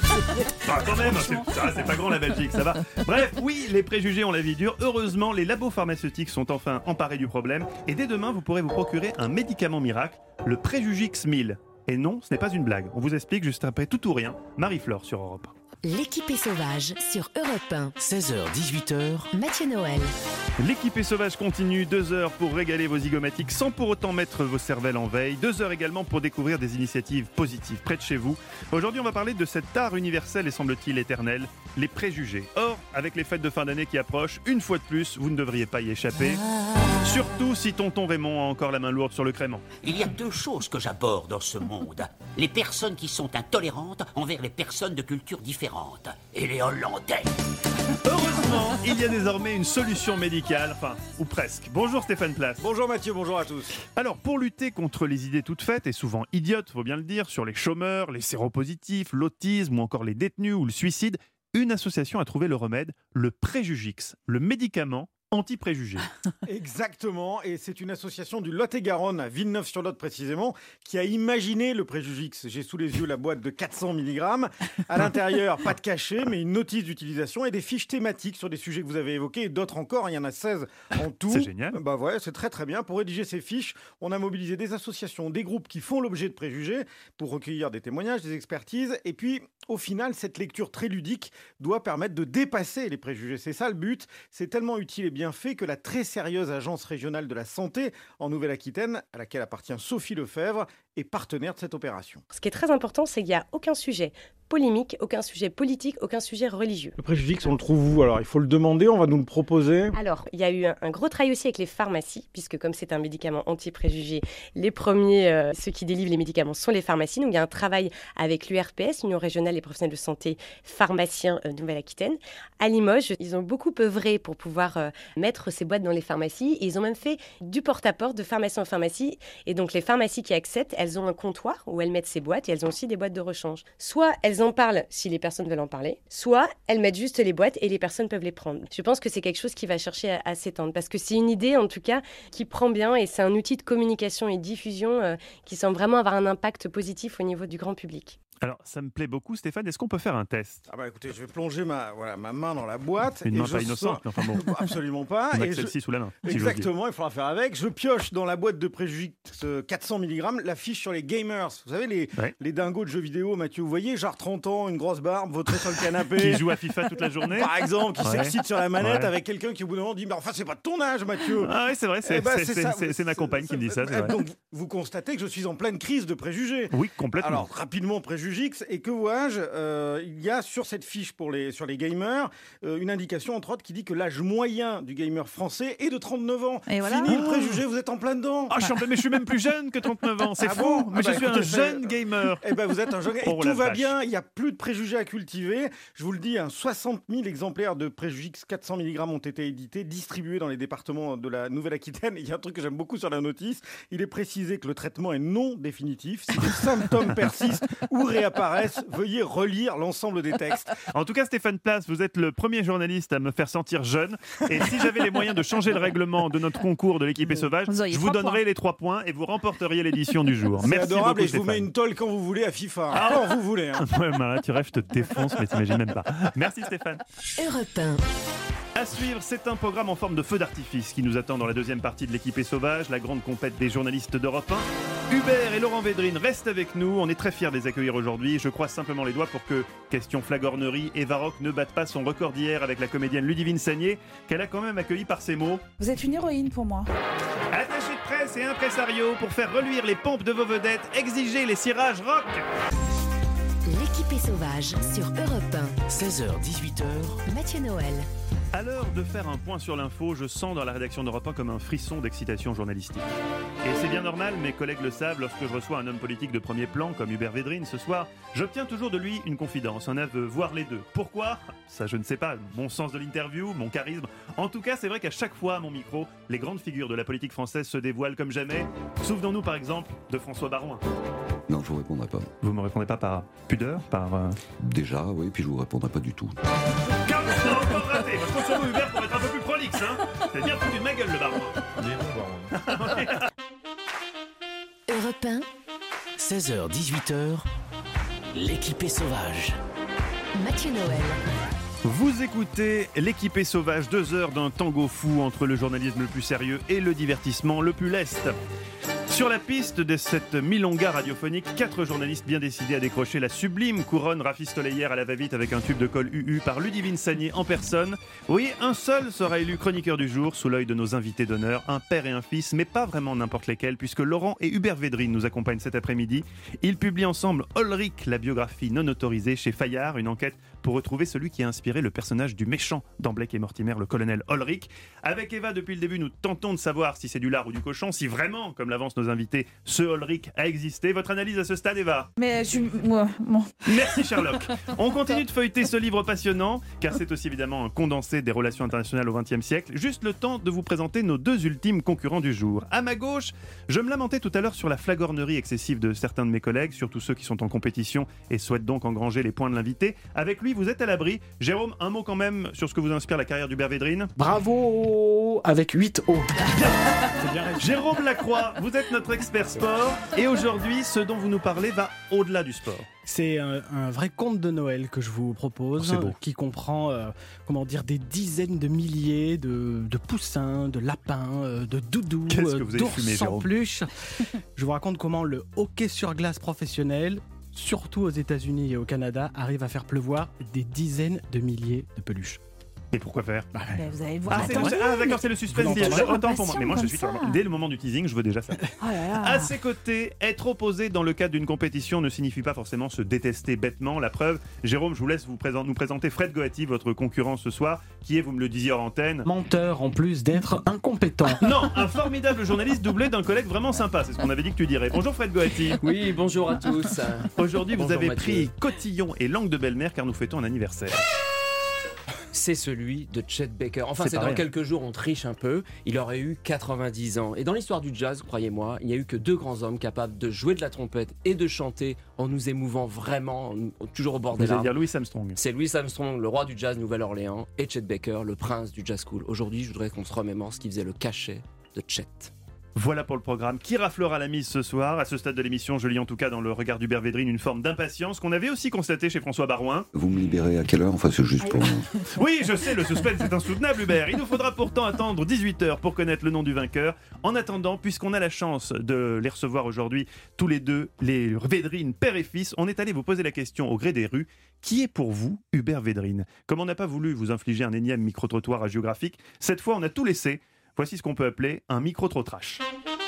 C: Ah, quand même, c'est, ça, c'est pas grand la Belgique, ça va. Bref, oui, les préjugés ont la vie dure. Heureusement, les labos pharmaceutiques sont enfin emparés du problème. Et dès demain, vous pourrez vous procurer un médicament miracle, le Préjugix mille. Et non, ce n'est pas une blague. On vous explique juste après Tout ou Rien. Marie-Flore sur Europe.
A: L'équipée sauvage sur Europe un.
B: seize heures dix-huit heures.
A: Mathieu Noël.
C: L'équipée sauvage continue, deux heures pour régaler vos zygomatiques sans pour autant mettre vos cervelles en veille, deux heures également pour découvrir des initiatives positives près de chez vous. Aujourd'hui, on va parler de cet art universel et semble-t-il éternel, les préjugés. Or, avec les fêtes de fin d'année qui approchent, une fois de plus, vous ne devriez pas y échapper. Surtout si tonton Raymond a encore la main lourde sur le crément.
N: Il y a deux choses que j'aborde dans ce monde. Les personnes qui sont intolérantes envers les personnes de cultures différentes. Et les Hollandais.
C: Heureusement, il y a désormais une solution médicale, enfin, ou presque. Bonjour Stéphane Place.
M: Bonjour Mathieu, bonjour à tous.
C: Alors, pour lutter contre les idées toutes faites, et souvent idiotes, faut bien le dire, sur les chômeurs, les séropositifs, l'autisme ou encore les détenus ou le suicide, une association a trouvé le remède, le Préjugix, le médicament anti-préjugés.
M: Exactement, et c'est une association du Lot-et-Garonne, à Villeneuve-sur-Lot précisément, qui a imaginé le Préjugix. J'ai sous les yeux la boîte de quatre cents milligrammes. À l'intérieur, pas de cachet, mais une notice d'utilisation et des fiches thématiques sur des sujets que vous avez évoqués, et d'autres encore, il y en a seize en tout.
C: C'est génial.
M: Bah ouais, c'est très très bien. Pour rédiger ces fiches, on a mobilisé des associations, des groupes qui font l'objet de préjugés, pour recueillir des témoignages, des expertises, et puis au final, cette lecture très ludique doit permettre de dépasser les préjugés. C'est ça le but, c'est tellement utile et bien fait que la très sérieuse Agence régionale de la santé en Nouvelle-Aquitaine, à laquelle appartient Sophie Lefebvre, est partenaire de cette opération.
O: Ce qui est très important, c'est qu'il n'y a aucun sujet polémique, aucun sujet politique, aucun sujet religieux.
M: Le Préjugix, on le trouve où? Alors, il faut le demander, on va nous le proposer.
O: Alors, il y a eu un, un gros travail aussi avec les pharmacies, puisque comme c'est un médicament anti-préjugé, les premiers, euh, ceux qui délivrent les médicaments sont les pharmacies. Donc, il y a un travail avec l'U R P S, l'Union régionale des professionnels de santé pharmaciens euh, Nouvelle-Aquitaine. À Limoges, ils ont beaucoup œuvré pour pouvoir euh, mettre ces boîtes dans les pharmacies. Et ils ont même fait du porte-à-porte de pharmacie en pharmacie. Et donc, les pharmacies qui acceptent, elles ont un comptoir où elles mettent ces boîtes et elles ont aussi des boîtes de rechange. Soit elles en parlent si les personnes veulent en parler, soit elles mettent juste les boîtes et les personnes peuvent les prendre. Je pense que c'est quelque chose qui va chercher à, à s'étendre parce que c'est une idée en tout cas qui prend bien et c'est un outil de communication et de diffusion euh, qui semble vraiment avoir un impact positif au niveau du grand public.
C: Alors, ça me plaît beaucoup, Stéphane. Est-ce qu'on peut faire un test?
M: Ah bah écoutez, je vais plonger ma, voilà, ma main dans la boîte.
C: Une
M: et
C: main
M: je
C: pas innocente,
M: sors...
C: mais enfin bon.
M: Absolument pas.
C: On a
M: et
C: que
M: je...
C: celle-ci sous la main. Si
M: Exactement, il faudra faire avec. Je pioche dans la boîte de Préjugix quatre cents milligrammes la fiche sur les gamers. Vous savez, les,
C: ouais.
M: les dingos de jeux vidéo, Mathieu, vous voyez, genre trente ans, une grosse barbe, vautré sur le canapé.
C: Qui joue à FIFA toute la journée.
M: Par exemple, qui
C: ouais.
M: s'excite sur la manette
C: ouais.
M: avec quelqu'un qui au bout d'un moment dit « Mais enfin, c'est pas de ton âge, Mathieu !»
C: Ah oui, c'est vrai, c'est,
M: eh ben,
C: c'est, c'est, c'est, c'est ma compagne qui me dit ça. C'est vrai.
M: Donc, vous constatez que je suis en pleine crise de préjugés.
C: Oui, complètement.
M: Alors, rapidement, Préjugix, et que vois-je euh, il y a sur cette fiche pour les, sur les gamers euh, une indication, entre autres, qui dit que l'âge moyen du gamer français est de trente-neuf ans.
F: Et voilà.
M: Fini
F: oh.
M: le préjugé, vous êtes en plein dedans.
C: Ah, je suis, en plein, mais je suis même plus jeune que trente-neuf ans, c'est
M: ah
C: fou.
M: Bon
C: mais
M: ah
C: je
M: bah,
C: suis
M: écoutez,
C: un jeune
M: fait...
C: gamer.
M: Eh ben, vous êtes un jeune gamer.
C: Oh,
M: et tout va
C: vache.
M: bien, il n'y a plus de préjugés à cultiver. Je vous le dis, hein, soixante mille exemplaires de Préjugix quatre cents milligrammes ont été édités, distribués dans les départements de la Nouvelle-Aquitaine. Il y a un truc que j'aime beaucoup sur la notice. Il est précisé que le traitement est non définitif. Si les symptômes persistent ou réapparaissent, veuillez relire l'ensemble des textes.
C: En tout cas, Stéphane Place, vous êtes le premier journaliste à me faire sentir jeune. Et si j'avais les moyens de changer le règlement de notre concours de l'équipe sauvage,
F: vous
C: je vous donnerais points. les trois points et vous remporteriez l'édition du jour.
M: C'est
C: Merci
M: adorable
C: beaucoup,
M: et je
C: Stéphane.
M: vous mets une tôle quand vous voulez à FIFA.
C: Ah.
M: Quand vous voulez. Hein.
C: Ouais, bah là, tu rêves, je te défonce, mais t'imagines même pas. Merci Stéphane.
A: Europe un.
C: À suivre, c'est un programme en forme de feu d'artifice qui nous attend dans la deuxième partie de l'équipe sauvage, la grande compète des journalistes d'Europe un. Hubert et Laurent Védrine restent avec nous. On est très fiers de les accueillir aujourd'hui. Je croise simplement les doigts pour que, question flagornerie, Eva Rock ne batte pas son record d'hier avec la comédienne Ludivine Sagné, qu'elle a quand même accueilli par ses mots.
F: Vous êtes une héroïne pour moi.
C: Attaché de presse et impresario pour faire reluire les pompes de vos vedettes, exigez les cirages rock.
A: L'équipe sauvage sur Europe un.
B: seize heures dix-huit heures.
A: Mathieu Noël.
C: À l'heure de faire un point sur l'info, je sens dans la rédaction d'Europe un comme un frisson d'excitation journalistique. Et c'est bien normal, mes collègues le savent, lorsque je reçois un homme politique de premier plan comme Hubert Védrine ce soir, j'obtiens toujours de lui une confidence, un aveu, voire les deux. Pourquoi ? Ça je ne sais pas, mon sens de l'interview, mon charisme. En tout cas, c'est vrai qu'à chaque fois à mon micro, les grandes figures de la politique française se dévoilent comme jamais. Souvenons-nous par exemple de François Barouin.
P: Non, je vous répondrai pas.
C: Vous me répondez pas par pudeur, par... Euh...
P: Déjà, oui, puis je vous répondrai pas du tout.
C: Car on a encore raté. Moi, je compte sur vous, Hubert, pour être un peu plus prolixe. Hein. C'est bien foutu de ma gueule, le Barouin.
H: Il est bon, Barouin.
A: Europe un.
B: seize heures dix-huit heures. L'équipe sauvage.
A: Mathieu Noël.
C: Vous écoutez l'équipée sauvage, deux heures d'un tango fou entre le journalisme le plus sérieux et le divertissement le plus leste. Sur la piste de cette milonga radiophonique, quatre journalistes bien décidés à décrocher la sublime couronne rafistolée hier à la va-vite avec un tube de colle U U par Ludivine Sagné en personne. Oui, un seul sera élu chroniqueur du jour sous l'œil de nos invités d'honneur, un père et un fils, mais pas vraiment n'importe lesquels, puisque Laurent et Hubert Védrine nous accompagnent cet après-midi. Ils publient ensemble Ulrich, la biographie non autorisée chez Fayard, une enquête pour retrouver celui qui a inspiré le personnage du méchant dans Blake et Mortimer, le colonel Ulrich. Avec Eva, depuis le début, nous tentons de savoir si c'est du lard ou du cochon, si vraiment, comme l'avancent nos invités, ce Ulrich a existé. Votre analyse à ce stade, Eva ?
F: Mais je suis... Moi, bon.
C: Merci Sherlock. On continue de feuilleter ce livre passionnant, car c'est aussi évidemment un condensé des relations internationales au vingtième siècle. Juste le temps de vous présenter nos deux ultimes concurrents du jour. À ma gauche, je me lamentais tout à l'heure sur la flagornerie excessive de certains de mes collègues, surtout ceux qui sont en compétition et souhaitent donc engranger les points de l'invité. Avec lui, vous êtes à l'abri. Jérôme, un mot quand même sur ce que vous inspire la carrière d'Hubert Védrine.
Q: Bravo avec huit O.
C: Jérôme Lacroix, vous êtes notre expert sport et aujourd'hui, ce dont vous nous parlez va au-delà du sport.
Q: C'est un, un vrai conte de Noël que je vous propose,
C: oh,
Q: qui comprend euh, comment dire, des dizaines de milliers de, de poussins, de lapins, euh, de doudous, euh, d'ours en peluche. Je vous raconte comment le hockey sur glace professionnel, surtout aux États-Unis et au Canada, arrive à faire pleuvoir des dizaines de milliers de peluches.
C: Et pourquoi faire bah,
F: ben, vous allez voir.
C: Ah, c'est le, ah d'accord, c'est le suspense. Autant pour moi. Mais moi, je suis
F: ça.
C: Dès le moment du teasing, je veux déjà ça.
F: Oh là là.
C: À ses côtés, être opposé dans le cadre d'une compétition ne signifie pas forcément se détester bêtement. La preuve, Jérôme, je vous laisse vous présenter, nous présenter Fred Goati, votre concurrent ce soir, qui est, vous me le disiez hors antenne,
Q: menteur en plus d'être incompétent.
C: Non, un formidable journaliste doublé d'un collègue vraiment sympa. C'est ce qu'on avait dit que tu dirais. Bonjour Fred Goati.
R: Oui, bonjour à tous.
C: Aujourd'hui, vous
R: bonjour
C: avez
R: Mathieu.
C: pris cotillon et langue de belle-mère car nous fêtons un anniversaire.
R: C'est celui de Chet Baker. Enfin, c'est,
C: c'est
R: dans
C: pareil.
R: quelques jours, on triche un peu. Il aurait eu quatre-vingt-dix ans. Et dans l'histoire du jazz, croyez-moi, il n'y a eu que deux grands hommes capables de jouer de la trompette et de chanter en nous émouvant vraiment, toujours au bord des
C: Vous allez
R: larmes.
C: dire Louis Armstrong.
R: C'est Louis Armstrong, le roi du jazz Nouvelle-Orléans, et Chet Baker, le prince du jazz cool. Aujourd'hui, je voudrais qu'on se remémore ce qui faisait le cachet de Chet.
C: Voilà pour le programme. Qui raflera la mise ce soir ? À ce stade de l'émission, je lis en tout cas dans le regard d'Hubert Védrine une forme d'impatience qu'on avait aussi constaté chez François Barouin.
P: Vous me libérez à quelle heure ? Enfin, c'est juste pour...
C: Oui, je sais, le suspense est insoutenable, Hubert. Il nous faudra pourtant attendre dix-huit heures pour connaître le nom du vainqueur. En attendant, puisqu'on a la chance de les recevoir aujourd'hui, tous les deux, les Védrine, père et fils, on est allé vous poser la question au gré des rues. Qui est pour vous Hubert Védrine ? Comme on n'a pas voulu vous infliger un énième micro-trottoir à géographique, cette fois on a tout laissé. Voici ce qu'on peut appeler un micro-trot-trash.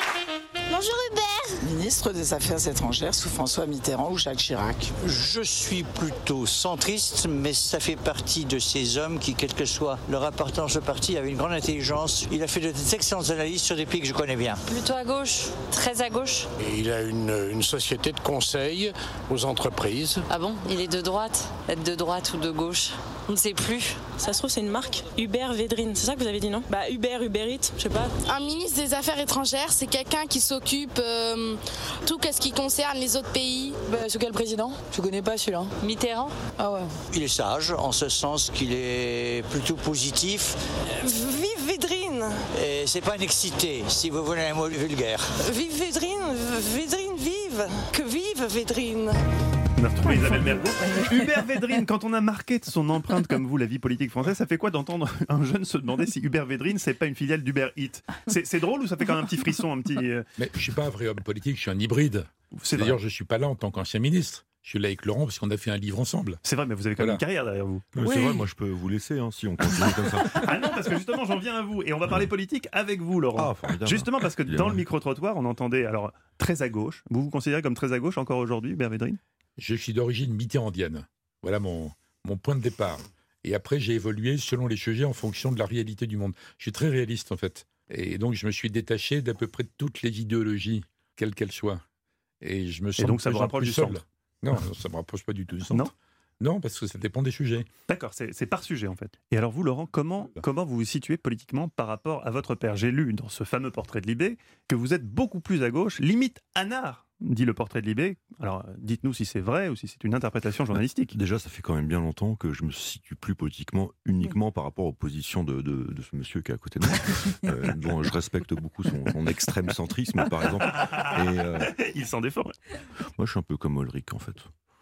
S: Bonjour Hubert. Ministre des Affaires étrangères sous François Mitterrand ou Jacques Chirac.
T: Je suis plutôt centriste, mais ça fait partie de ces hommes qui, quelle que soit leur appartenance au parti, avaient une grande intelligence. Il a fait de d'excellentes analyses sur des pays que je connais bien.
U: Plutôt à gauche, très à gauche.
V: Et il a une, une société de conseil aux entreprises.
U: Ah bon ? Il est de droite ? Être de droite ou de gauche ? On ne sait plus.
W: Ça se trouve, c'est une marque. Hubert Védrine, c'est ça que vous avez dit, non ? Bah, Hubert, Uber Eats, je sais pas.
X: Un ministre des Affaires étrangères, c'est quelqu'un qui s'occupe euh, tout ce qui concerne les autres pays.
U: Bah, c'est quel président ? Je connais pas celui-là. Mitterrand ? Ah ouais.
T: Il est sage, en ce sens qu'il est plutôt positif.
W: Vive Védrine !
T: Et c'est pas un excité, si vous voulez un mot vulgaire.
W: Vive Védrine, Védrine vive ! Que vive Védrine !
C: On a retrouvé Isabelle Mergo. Hubert Védrine, quand on a marqué de son empreinte comme vous la vie politique française, ça fait quoi d'entendre un jeune se demander si Hubert Védrine c'est pas une filiale d'Uber Eats ? C'est, c'est drôle ou ça fait quand même un petit frisson, un petit. Euh...
H: Mais je suis pas un vrai homme politique, je suis un hybride.
C: C'est
H: D'ailleurs,
C: vrai.
H: je suis pas là en tant qu'ancien ministre. Je suis là avec Laurent parce qu'on a fait un livre ensemble.
C: C'est vrai, mais vous avez quand même
H: Voilà.
C: une carrière derrière vous.
K: Oui. C'est vrai, moi je peux vous laisser hein, si on continue comme ça.
C: Ah non, parce que justement, j'en viens à vous. Et on va parler politique avec vous, Laurent.
K: Ah, formidable.
C: Justement, parce que
K: Bien
C: dans
K: vrai.
C: le micro-trottoir, on entendait alors très à gauche. Vous vous considérez comme très à gauche encore aujourd'hui, Hubert Védrine ?
H: Je suis d'origine mitterrandienne. Voilà mon, mon point de départ. Et après, j'ai évolué selon les sujets en fonction de la réalité du monde. Je suis très réaliste, en fait. Et donc, je me suis détaché d'à peu près toutes les idéologies, quelles qu'elles soient. Et je me sens
C: donc,
H: de
C: ça
H: plus
C: vous
H: en
C: rapproche
H: plus
C: du
H: seul.
C: centre.
H: Non, ça ne me rapproche pas du tout du centre.
C: Non
H: Non, parce que ça dépend des sujets.
C: D'accord, c'est, c'est par sujet en fait. Et alors vous, Laurent, comment, comment vous vous situez politiquement par rapport à votre père ? J'ai lu dans ce fameux portrait de Libé que vous êtes beaucoup plus à gauche, limite anard, dit le portrait de Libé. Alors dites-nous si c'est vrai ou si c'est une interprétation journalistique.
K: Déjà, ça fait quand même bien longtemps que je me situe plus politiquement uniquement par rapport aux positions de, de, de ce monsieur qui est à côté de moi, euh, dont je respecte beaucoup son, son extrême centrisme, par exemple. Et, euh,
C: Il s'en défend.
K: moi, je suis un peu comme Ulrich, en fait.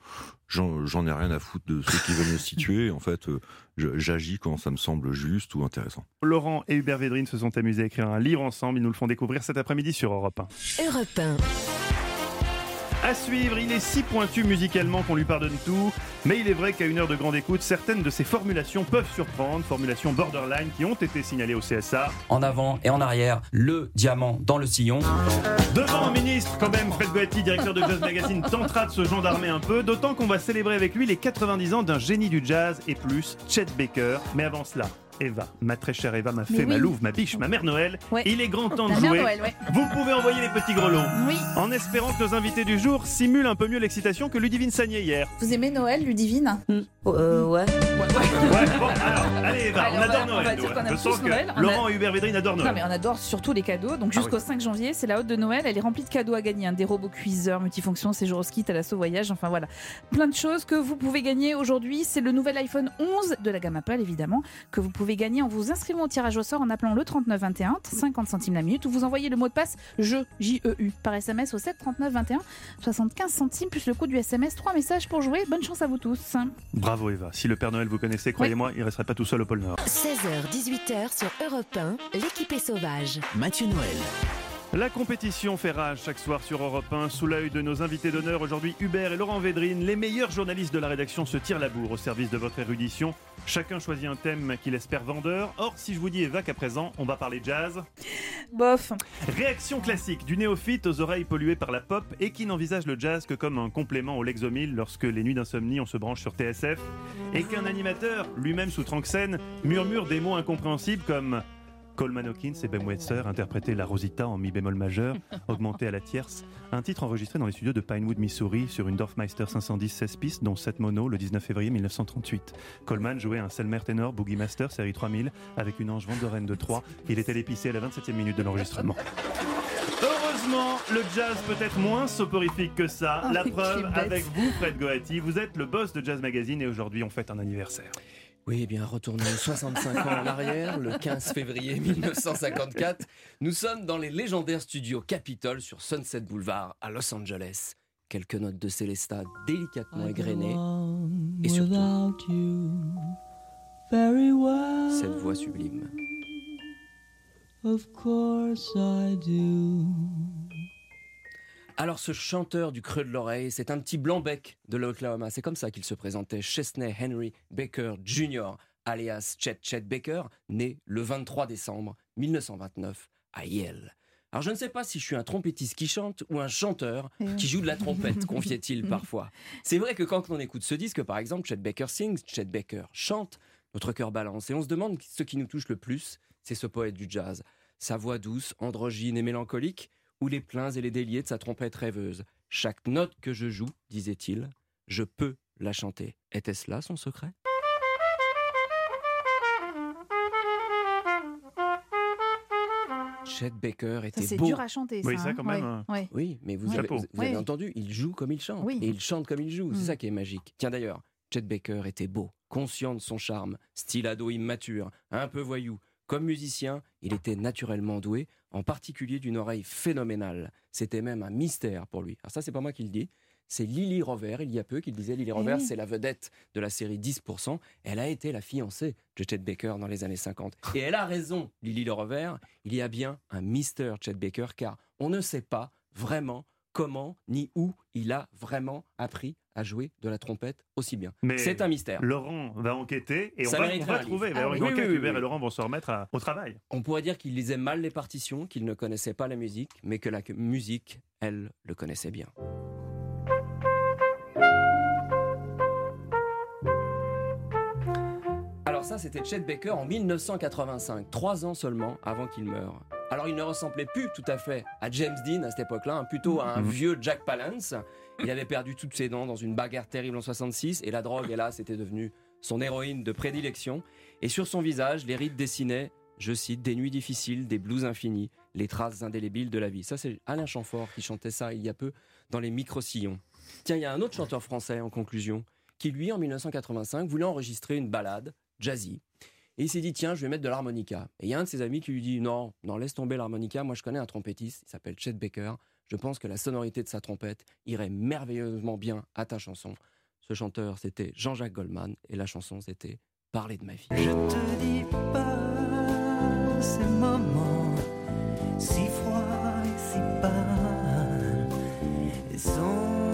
K: J'en, j'en ai rien à foutre de ceux qui veulent me situer. En fait, euh, je- j'agis quand ça me semble juste ou intéressant.
C: Laurent et Hubert Védrine se sont amusés à écrire un livre ensemble. Ils nous le font découvrir cet après-midi sur Europe un.
A: Europe un.
C: À suivre, il est si pointu musicalement qu'on lui pardonne tout, mais il est vrai qu'à une heure de grande écoute, certaines de ses formulations peuvent surprendre, formulations borderline qui ont été signalées au C S A.
R: En avant et en arrière, le diamant dans le sillon.
C: Devant un ministre, quand même, Fred Goati, directeur de Jazz Magazine, tentera de se gendarmer un peu, d'autant qu'on va célébrer avec lui les quatre-vingt-dix ans d'un génie du jazz et plus, Chet Baker. Mais avant cela, Eva, ma très chère Eva, ma fée,
F: oui.
C: ma louve, ma biche, ma mère Noël,
F: Ouais.
C: il est grand temps de
F: La mère
C: jouer.
F: Noël, ouais.
C: Vous pouvez envoyer les petits grelots.
F: Oui.
C: En espérant que nos invités du jour simulent un peu mieux l'excitation que Ludivine Sagné hier.
F: Vous aimez Noël, Ludivine
O: Euh, ouais.
C: Ouais, bon, alors, allez Eva,
F: Allez,
C: on
F: on
C: adore
F: va-
C: Noël.
F: on va dire
C: nous,
F: qu'on
C: hein.
F: aime
C: Je sens
F: tous
C: que
F: Noël. On a-
C: Laurent et Hubert Védrine adorent Noël.
F: Non mais on adore surtout les cadeaux. Donc
C: Ah
F: jusqu'au
C: oui.
F: cinq janvier, c'est la haute de Noël. Elle est remplie de cadeaux à gagner. Hein. Des robots cuiseurs, multifonctions, séjours au ski, à l'assaut voyage. Enfin voilà, plein de choses que vous pouvez gagner aujourd'hui. C'est le nouvel iPhone onze de la gamme Apple évidemment que vous pouvez gagner en vous inscrivant au tirage au sort en appelant le trente-neuf vingt et un, cinquante centimes la minute, ou vous envoyez le mot de passe jeu J E U par S M S au sept trente-neuf vingt et un, soixante-quinze centimes plus le coût du S M S. Trois messages pour jouer. Bonne chance à vous tous.
C: Bravo Eva, si le Père Noël vous connaissez, croyez-moi, il ne resterait pas tout seul au pôle Nord.
A: seize heures dix-huit heures sur Europe un, l'équipe est sauvage.
B: Mathieu Noël.
C: La compétition fait rage chaque soir sur Europe un, sous l'œil de nos invités d'honneur aujourd'hui, Hubert et Laurent Védrine. Les meilleurs journalistes de la rédaction se tirent la bourre au service de votre érudition. Chacun choisit un thème qu'il espère vendeur. Or, si je vous dis Eva qu'à présent, on va parler jazz.
F: Bof.
C: Réaction classique du néophyte aux oreilles polluées par la pop et qui n'envisage le jazz que comme un complément au Lexomil lorsque les nuits d'insomnie on se branche sur T S F et qu'un animateur, lui-même sous Tranxène, murmure des mots incompréhensibles comme Coleman Hawkins et Ben Webster interprétaient la Rosita en mi bémol majeur, augmentée à la tierce, un titre enregistré dans les studios de Pinewood, Missouri, sur une Dorfmeister cinq cent dix seize pistes, dont sept mono, le dix-neuf février mille neuf cent trente-huit. Coleman jouait un Selmer ténor Boogie Master série trois mille avec une Ange Vandoren de trois. Il était épicé à la vingt-septième minute de l'enregistrement. Heureusement, le jazz peut être moins soporifique que ça.
F: Oh,
C: La
F: quelle
C: preuve
F: bête.
C: avec vous, Fred Goati. Vous êtes le boss de Jazz Magazine et aujourd'hui on fête un anniversaire.
R: Oui, eh bien, retournons soixante-cinq ans en arrière, le quinze février mille neuf cent cinquante-quatre. Nous sommes dans les légendaires studios Capitol sur Sunset Boulevard à Los Angeles. Quelques notes de Célesta délicatement égrenées. Et surtout, cette voix sublime.
D: Of course I do.
R: Alors ce chanteur du creux de l'oreille, c'est un petit blanc-bec de l'Oklahoma. C'est comme ça qu'il se présentait. Chesney Henry Baker Junior, alias Chet Chet Baker, né le vingt-trois décembre mille neuf cent vingt-neuf à Yale. Alors je ne sais pas si je suis un trompettiste qui chante ou un chanteur qui joue de la trompette, confiait-il parfois. C'est vrai que quand on écoute ce disque, par exemple, Chet Baker sings, Chet Baker chante, notre cœur balance. Et on se demande ce qui nous touche le plus, c'est ce poète du jazz. Sa voix douce, androgyne et mélancolique, ou les pleins et les déliés de sa trompette rêveuse. Chaque note que je joue, disait-il, je peux la chanter. Était-ce là son secret ? Chet Baker était
F: Ça, c'est
R: beau.
F: dur à chanter, ça.
C: Oui, ça,
F: hein.
C: quand même,
F: Ouais,
C: hein.
F: ouais.
R: Oui, mais vous
F: Ouais.
R: avez, vous
F: Ouais.
R: avez entendu, il joue comme il chante.
F: Oui.
R: Et il chante comme il joue. C'est
F: Mm.
R: ça qui est magique. Tiens d'ailleurs, Chet Baker était beau, conscient de son charme, style ado immature, un peu voyou. Comme musicien, il était naturellement doué, en particulier d'une oreille phénoménale. C'était même un mystère pour lui. Alors ça, c'est pas moi qui le dis. C'est Lily Rover, il y a peu, qui le disait. Lily Rover,
F: oui.
R: c'est la vedette de la série dix pour cent. Elle a été la fiancée de Chet Baker dans les années cinquante. Et elle a raison, Lily Rover. Il y a bien un Mister Chet Baker, car on ne sait pas vraiment comment ni où il a vraiment appris à jouer de la trompette aussi bien.
C: Mais
R: C'est un mystère.
C: Laurent va enquêter et
R: Ça
C: on va, on
R: mériterait
C: va
R: un
C: trouver.
R: livre.
C: Alors,
R: Ah
C: une
R: oui,
C: enquête,
R: oui, oui,
C: Hubert
R: oui.
C: et Laurent vont se remettre à- au travail.
R: On pourrait dire qu'il lisait mal les partitions, qu'il ne connaissait pas la musique, mais que la que- musique, elle, le connaissait bien. Alors ça, c'était Chet Baker en mille neuf cent quatre-vingt-cinq, trois ans seulement avant qu'il meure. Alors il ne ressemblait plus tout à fait à James Dean à cette époque-là, hein, plutôt à un
C: Mhm.
R: vieux Jack Palance. Il avait perdu toutes ses dents dans une bagarre terrible en soixante-six et la drogue, hélas, c'était devenue son héroïne de prédilection. Et sur son visage, les rides dessinaient, je cite, des nuits difficiles, des blues infinis, les traces indélébiles de la vie. Ça, c'est Alain Chamfort qui chantait ça il y a peu dans les micro-sillons. Tiens, il y a un autre chanteur français en conclusion qui, lui, en mille neuf cent quatre-vingt-cinq, voulait enregistrer une ballade jazzy. Et il s'est dit, tiens, je vais mettre de l'harmonica. Et il y a un de ses amis qui lui dit, non, non, laisse tomber l'harmonica. Moi, je connais un trompettiste, il s'appelle Chet Baker. Je pense que la sonorité de sa trompette irait merveilleusement bien à ta chanson. Ce chanteur, c'était Jean-Jacques Goldman. Et la chanson, c'était Parler de ma vie.
D: Je te dis pas ces moments si froids et si pâles, et sans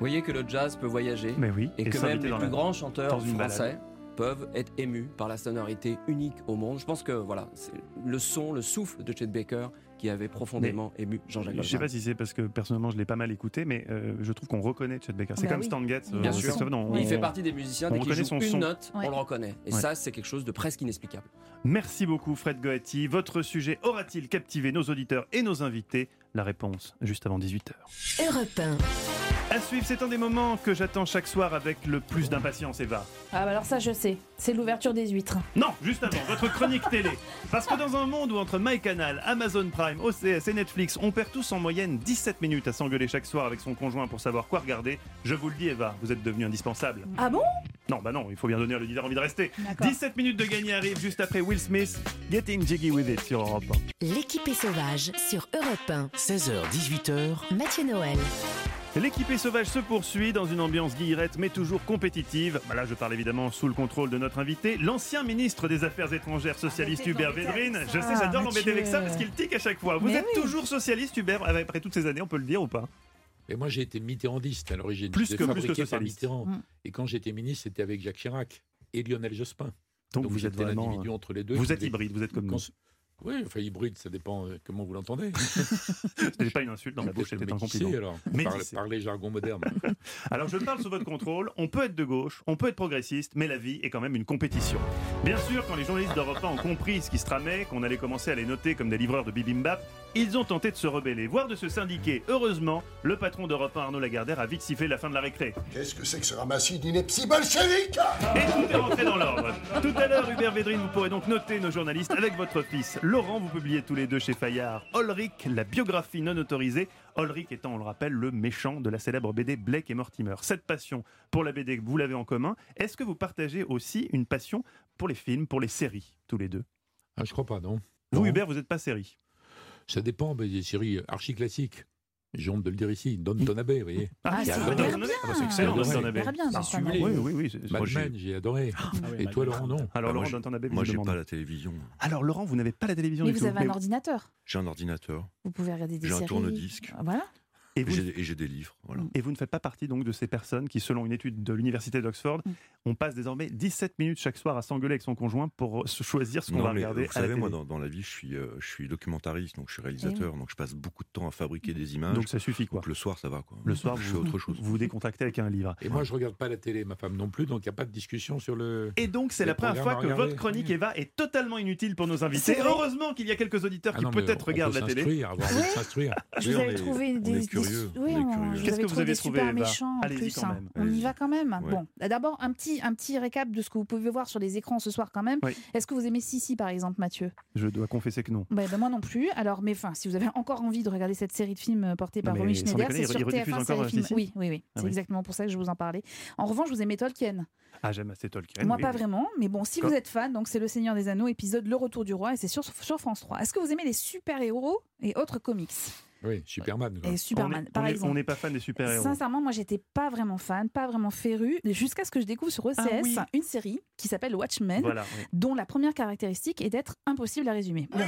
R: voyez que le jazz peut voyager.
C: Mais oui,
R: et,
C: et
R: que même
C: s'inviter
R: les
C: dans
R: plus
C: la-
R: grands chanteurs
C: dans une
R: français
C: balade.
R: peuvent être émus par la sonorité unique au monde. Je pense que voilà, c'est le son, le souffle de Chet Baker qui avait profondément ému Jean-Jacques
C: Je
R: Goldman.
C: sais pas si c'est parce que personnellement je l'ai pas mal écouté, mais euh, je trouve qu'on reconnaît Chet Baker. C'est
R: Bah
C: comme
R: oui.
C: Stan Getz.
R: Bien
C: euh,
R: sûr.
C: Beethoven, on-
R: Il fait
C: on-
R: partie des musiciens,
C: on
R: dès qu'il
C: reconnaît
R: joue
C: son
R: une
C: son.
R: note,
F: Ouais.
R: on le reconnaît. Et
C: Ouais.
R: ça, c'est quelque chose de presque inexplicable.
C: Merci beaucoup Fred Goati. Votre sujet aura-t-il captivé nos auditeurs et nos invités? La réponse juste avant dix-huit heures.
A: Europe un.
C: À suivre, c'est un des moments que j'attends chaque soir avec le plus d'impatience, Eva.
F: Ah bah alors ça je sais, c'est l'ouverture des huîtres.
C: Non, juste avant, votre chronique télé. Parce que dans un monde où entre MyCanal, Amazon Prime, O C S et Netflix, on perd tous en moyenne dix-sept minutes à s'engueuler chaque soir avec son conjoint pour savoir quoi regarder, je vous le dis Eva, vous êtes devenu indispensable.
F: Ah bon?
C: Non, bah non, il faut bien donner à l'auditeur envie de rester.
F: D'accord.
C: dix-sept minutes de gagné arrivent juste après Will Smith, Getting Jiggy With It sur Europe un.
A: L'équipée sauvage sur Europe un.
B: seize heures dix-huit heures.
A: Mathieu Noël.
C: L'équipée sauvage se poursuit dans une ambiance guillerette mais toujours compétitive. Bah là, je parle évidemment sous le contrôle de notre invité, l'ancien ministre des Affaires étrangères socialiste
F: Arrêtez
C: Hubert
F: d'embêter
C: Védrine.
F: avec
C: Je
F: ça,
C: sais, j'adore l'embêter
F: Mathieu.
C: avec ça parce qu'il tique à chaque fois. Vous
F: Mais
C: êtes
F: oui.
C: toujours socialiste Hubert après toutes ces années, on peut le dire ou pas?
H: Et moi, j'ai été mitterrandiste à l'origine.
C: Plus
H: J'étais
C: que- plus que
H: fabriqué par
C: socialiste.
H: Mitterrand.
F: Mm.
H: Et quand j'étais ministre, c'était avec Jacques Chirac et Lionel Jospin.
C: Donc, vous êtes
H: j'étais
C: vraiment,
H: l'individu entre les deux.
C: vous
H: qui
C: êtes
H: voulait-
C: hybride, vous êtes comme
H: Quand-
C: nous.
H: Oui, enfin hybride, ça dépend euh, comment vous l'entendez.
C: C'était pas une insulte dans la bouche, c'était un
H: Métissé,
C: compliment.
H: alors.
C: Métissé.
H: Parlez, parlez jargon moderne.
C: Alors je parle sous votre contrôle, on peut être de gauche, on peut être progressiste, mais la vie est quand même une compétition. Bien sûr, quand les journalistes d'Europe un ont compris ce qui se tramait, qu'on allait commencer à les noter comme des livreurs de bibimbap, ils ont tenté de se rebeller, voire de se syndiquer. Heureusement, le patron d'Europe un, Arnaud Lagardère, a vite sifflé la fin de la récré.
E: Qu'est-ce que c'est que ce ramassis d'inepties bolcheviques?
C: Et tout est rentré dans l'ordre. Tout à l'heure, Hubert Védrine, vous pourrez donc noter nos journalistes avec votre fils. Laurent, vous publiez tous les deux chez Fayard Ulrich, la biographie non autorisée. Ulrich étant, on le rappelle, le méchant de la célèbre B D Blake et Mortimer. Cette passion pour la B D, vous l'avez en commun. Est-ce que vous partagez aussi une passion pour les films, pour les séries, tous les deux?
H: Ah, je crois pas, non.
C: Vous,
H: Non.
C: Hubert, vous n'êtes pas série.
H: Ça dépend, mais des séries archi classiques. J'ai honte de le dire ici. Downton Abbey, vous voyez.
F: Ah,
H: J'ai
F: c'est
H: adoré.
F: hyper bien.
C: Ah bah, c'est excellent,
H: J'ai adoré.
C: Downton Abbey.
F: Hyper bien,
C: Ah,
F: Downton
C: oui,
F: Abbey.
C: oui, oui. c'est-
H: Mad
C: moi, j'ai-
H: Men, j'ai adoré.
C: Ah
H: Et toi, Laurent, non.
C: Alors,
K: Ah,
C: Laurent,
K: moi, j'ai-
C: Downton Abbey, vous
K: Moi,
C: je
K: j'ai
C: demande.
K: pas la télévision.
C: Alors, Laurent, vous n'avez pas la télévision
F: Mais
C: du
F: vous
C: tout.
F: avez un
C: Mais-
F: ordinateur.
K: J'ai un ordinateur.
F: Vous pouvez regarder des
K: J'ai un
F: séries.
K: tourne-disque.
F: Voilà.
C: Et
K: Et
C: vous,
K: j'ai et j'ai des livres. Voilà.
C: et vous ne faites pas partie donc de ces personnes qui, selon une étude de l'université d'Oxford,
F: Mm.
C: on passe désormais dix-sept minutes chaque soir à s'engueuler avec son conjoint pour se choisir ce qu'on
K: Non,
C: va
K: mais,
C: regarder
K: vous
C: à la
K: savez,
C: télé.
K: moi, dans, dans la vie, je suis, euh, je suis documentariste, donc je suis réalisateur, donc je passe beaucoup de temps à fabriquer des images.
C: Donc ça suffit quoi.
K: Donc le soir, ça va quoi.
C: Le soir,
K: je
C: vous
K: fais autre chose.
C: vous, vous décontractez avec un livre.
H: Et moi, je regarde pas la télé, ma femme non plus, donc il n'y a pas de discussion sur le.
C: Et donc c'est
H: les
C: la première fois
H: programmes
C: que
H: à regarder.
C: votre chronique, Eva, est totalement inutile pour nos invités.
F: C'est vrai.
C: Heureusement qu'il y a quelques auditeurs
H: Ah
C: qui
H: non, mais
C: peut-être
H: on
C: regardent
H: peut
C: la télé.
H: s'instruire, avoir envie de s'instruire.
F: Je
K: Oui,
F: vous
K: on
F: avais
K: est-
F: trouvé
K: on
F: des,
K: est
F: des-
K: curieux,
F: oui,
K: on est
F: on-
K: curieux.
F: je
C: Qu'est-ce
F: vous avais
C: que vous
F: trouvé
C: avez
F: des
C: trouvé,
F: super
C: Eva
F: méchants en
C: Allez-y
F: plus.
C: quand
F: hein.
C: même.
F: On y
K: Allez-y.
F: va quand même.
K: Ouais.
F: Bon, d'abord un petit un petit récap de ce que vous pouvez voir sur les écrans ce soir quand même.
C: Oui.
F: Est-ce que vous aimez Sissi par exemple, Mathieu?
C: Je dois confesser que non.
F: Bah, bah, moi non plus. Alors, mais enfin, si vous avez encore envie de regarder cette série de films euh, portée
C: Non,
F: par
C: mais
F: Romy
C: sans
F: Schneider,
C: déconner,
F: c'est
C: il
F: sur
C: rediffuse
F: T F un
C: encore
F: série film.
C: Sissi
F: Oui, oui, oui.
C: Ah
F: C'est
C: oui.
F: exactement pour ça que je vous en parlais. En revanche, vous aimez Tolkien.
C: Ah, j'aime assez Tolkien.
F: Moi,
C: oui,
F: pas
C: oui.
F: vraiment. Mais bon, si
C: Quoi
F: vous êtes fan, donc c'est Le Seigneur des Anneaux, épisode Le Retour du Roi, et c'est sur, sur France trois. Est-ce que vous aimez les super-héros et autres comics?
H: Oui, Superman. quoi.
F: Et Superman,
C: on est-
F: par
C: on est-
F: exemple.
C: On n'est pas fan des super-héros.
F: Sincèrement, moi, j'étais pas vraiment fan, pas vraiment féru, jusqu'à ce que je découvre sur O C S
C: Ah oui.
F: une série qui s'appelle Watchmen,
C: Voilà, oui.
F: dont la première caractéristique est d'être impossible à résumer. Bon.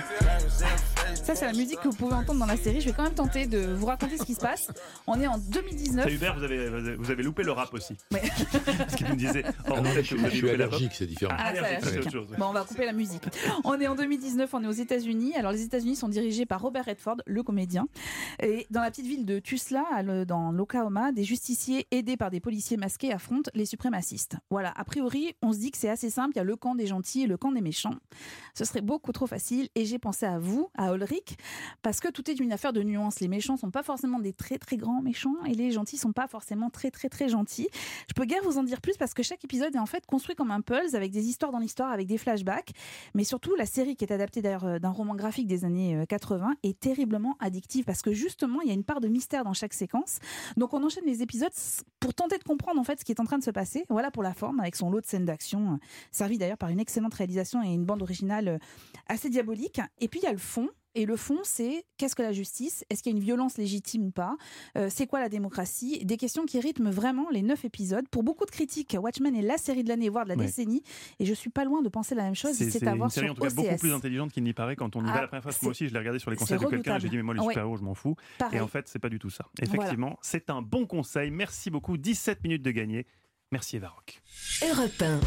F: Ça, c'est la musique que vous pouvez entendre dans la série. Je vais quand même tenter de vous raconter ce qui se passe. On est en deux mille dix-neuf.
C: Ça, Hubert, vous avez, vous avez loupé le rap aussi.
F: Ouais.
C: Parce qu'il nous disait. Oh,
H: Ah non,
C: peut-être
H: je,
C: que vous avez
H: je suis
C: loupé la
H: allergique, c'est différent.
F: Ah, ça,
C: allergique, c'est
F: allergique.
C: autre chose, oui.
F: Bon, on va couper la musique. On est en deux mille dix-neuf, on est aux États-Unis. Alors, les États-Unis sont dirigés par Robert Redford, le comédien. Et dans la petite ville de Tulsa, à le- dans l'Oklahoma, des justiciers aidés par des policiers masqués affrontent les suprémacistes. Voilà, a priori, on se dit que c'est assez simple. Il y a le camp des gentils et le camp des méchants. Ce serait beaucoup trop facile. Et j'ai pensé à vous, à Ulrich, parce que tout est une affaire de nuances. Les méchants sont pas forcément des très très grands méchants et les gentils sont pas forcément très très très gentils. Je peux guère vous en dire plus parce que chaque épisode est en fait construit comme un puzzle avec des histoires dans l'histoire, avec des flashbacks. Mais surtout, la série qui est adaptée d'ailleurs euh, d'un roman graphique des années euh, quatre-vingts est terriblement addictive parce que justement, il y a une part de mystère dans chaque séquence. Donc on enchaîne les épisodes pour tenter de comprendre en fait ce qui est en train de se passer. Voilà pour la forme, avec son lot de scènes d'action, euh, servi d'ailleurs par une excellente réalisation et une bande originale euh, assez diabolique. Et puis il y a le fond. Et le fond, c'est qu'est-ce que la justice ? Est-ce qu'il y a une violence légitime ou pas ? euh, C'est quoi la démocratie ? Des questions qui rythment vraiment les neuf épisodes. Pour beaucoup de critiques, Watchmen est la série de l'année, voire de la
C: ouais.
F: décennie. Et je suis pas loin de penser la même chose.
C: C'est,
F: c'est,
C: c'est
F: à voir
C: une série
F: sur
C: en tout cas
F: O C S.
C: beaucoup plus intelligente qu'il n'y paraît quand on y
F: ah,
C: va la première fois. Moi aussi, je l'ai regardé sur les conseils de quelqu'un.
F: redoutable.
C: J'ai dit mais moi les
F: Ouais.
C: super-héros, je m'en fous.
F: Pareil.
C: Et en fait, c'est pas du tout ça. Effectivement, voilà. C'est un bon conseil. Merci beaucoup. dix-sept minutes de gagné. Merci Eva Rock.
A: Europe un.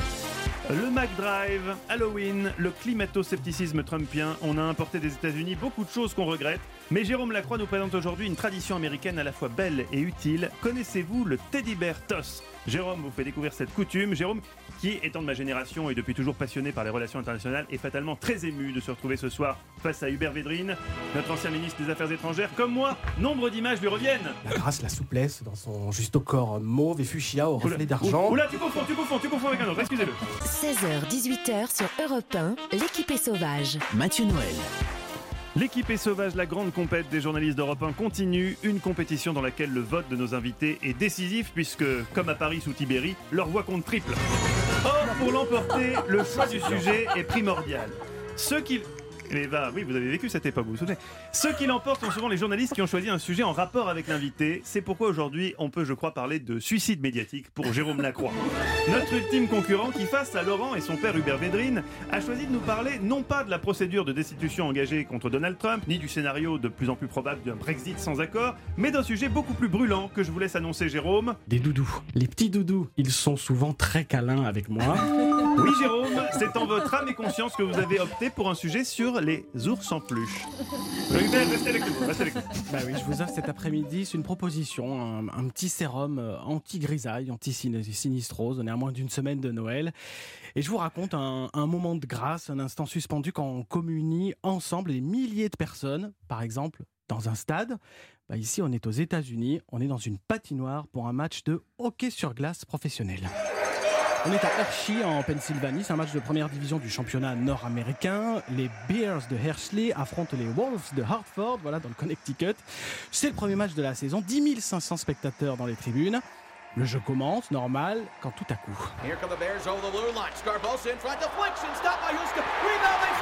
C: Le McDrive, Halloween, le climato-scepticisme trumpien. On a importé des États-Unis beaucoup de choses qu'on regrette. Mais Jérôme Lacroix nous présente aujourd'hui une tradition américaine à la fois belle et utile. Connaissez-vous le Teddy Bear Toss ? Jérôme vous fait découvrir cette coutume. Jérôme, qui étant de ma génération et depuis toujours passionné par les relations internationales, est fatalement très ému de se retrouver ce soir face à Hubert Védrine, notre ancien ministre des Affaires étrangères. Comme moi, nombre d'images lui reviennent.
Q: La grâce, la souplesse dans son juste au corps mauve et fuchsia au reflet
C: Oula,
Q: d'argent.
C: Oula, tu confonds, tu confonds, tu confonds avec un autre, excusez-le.
A: seize heures dix-huit heures sur Europe un, l'équipe est sauvage.
B: Mathieu Noël.
C: L'équipe est sauvage, la grande compète des journalistes d'Europe un continue, une compétition dans laquelle le vote de nos invités est décisif puisque, comme à Paris sous Tibéri, leur voix compte triple. Or, pour l'emporter, le choix du sujet est primordial. Ceux qui... Eva, oui, vous avez vécu cette époque, vous vous souvenez. Ceux qui l'emportent sont souvent les journalistes qui ont choisi un sujet en rapport avec l'invité. C'est pourquoi aujourd'hui, on peut, je crois, parler de suicide médiatique pour Jérôme Lacroix. Notre ultime concurrent qui, face à Laurent et son père Hubert Védrine, a choisi de nous parler non pas de la procédure de destitution engagée contre Donald Trump, ni du scénario de plus en plus probable d'un Brexit sans accord, mais d'un sujet beaucoup plus brûlant que je vous laisse annoncer, Jérôme.
Q: Des doudous. Les petits doudous, ils sont souvent très câlins avec moi.
C: Oui, Jérôme, c'est en votre âme et conscience que vous avez opté pour un sujet sur les ours en peluche. Hubert, restez avec nous, restez avec nous.
Q: Bah oui, je vous offre cet après-midi, c'est une proposition, un, un petit sérum anti-grisaille, anti-sinistrose. On est à moins d'une semaine de Noël. Et je vous raconte un, un moment de grâce, un instant suspendu quand on communie ensemble des milliers de personnes, par exemple dans un stade. Bah ici, on est aux États-Unis, on est dans une patinoire pour un match de hockey sur glace professionnel. On est à Hershey, en Pennsylvanie. C'est un match de première division du championnat nord-américain. Les Bears de Hershey affrontent les Wolves de Hartford, voilà, dans le Connecticut. C'est le premier match de la saison. dix mille cinq cents spectateurs dans les tribunes. Le jeu commence, normal, quand tout à coup.
G: Here come the Bears over the blue line. Scarbosa in front. Deflection. Stop by Huska. Rebound. They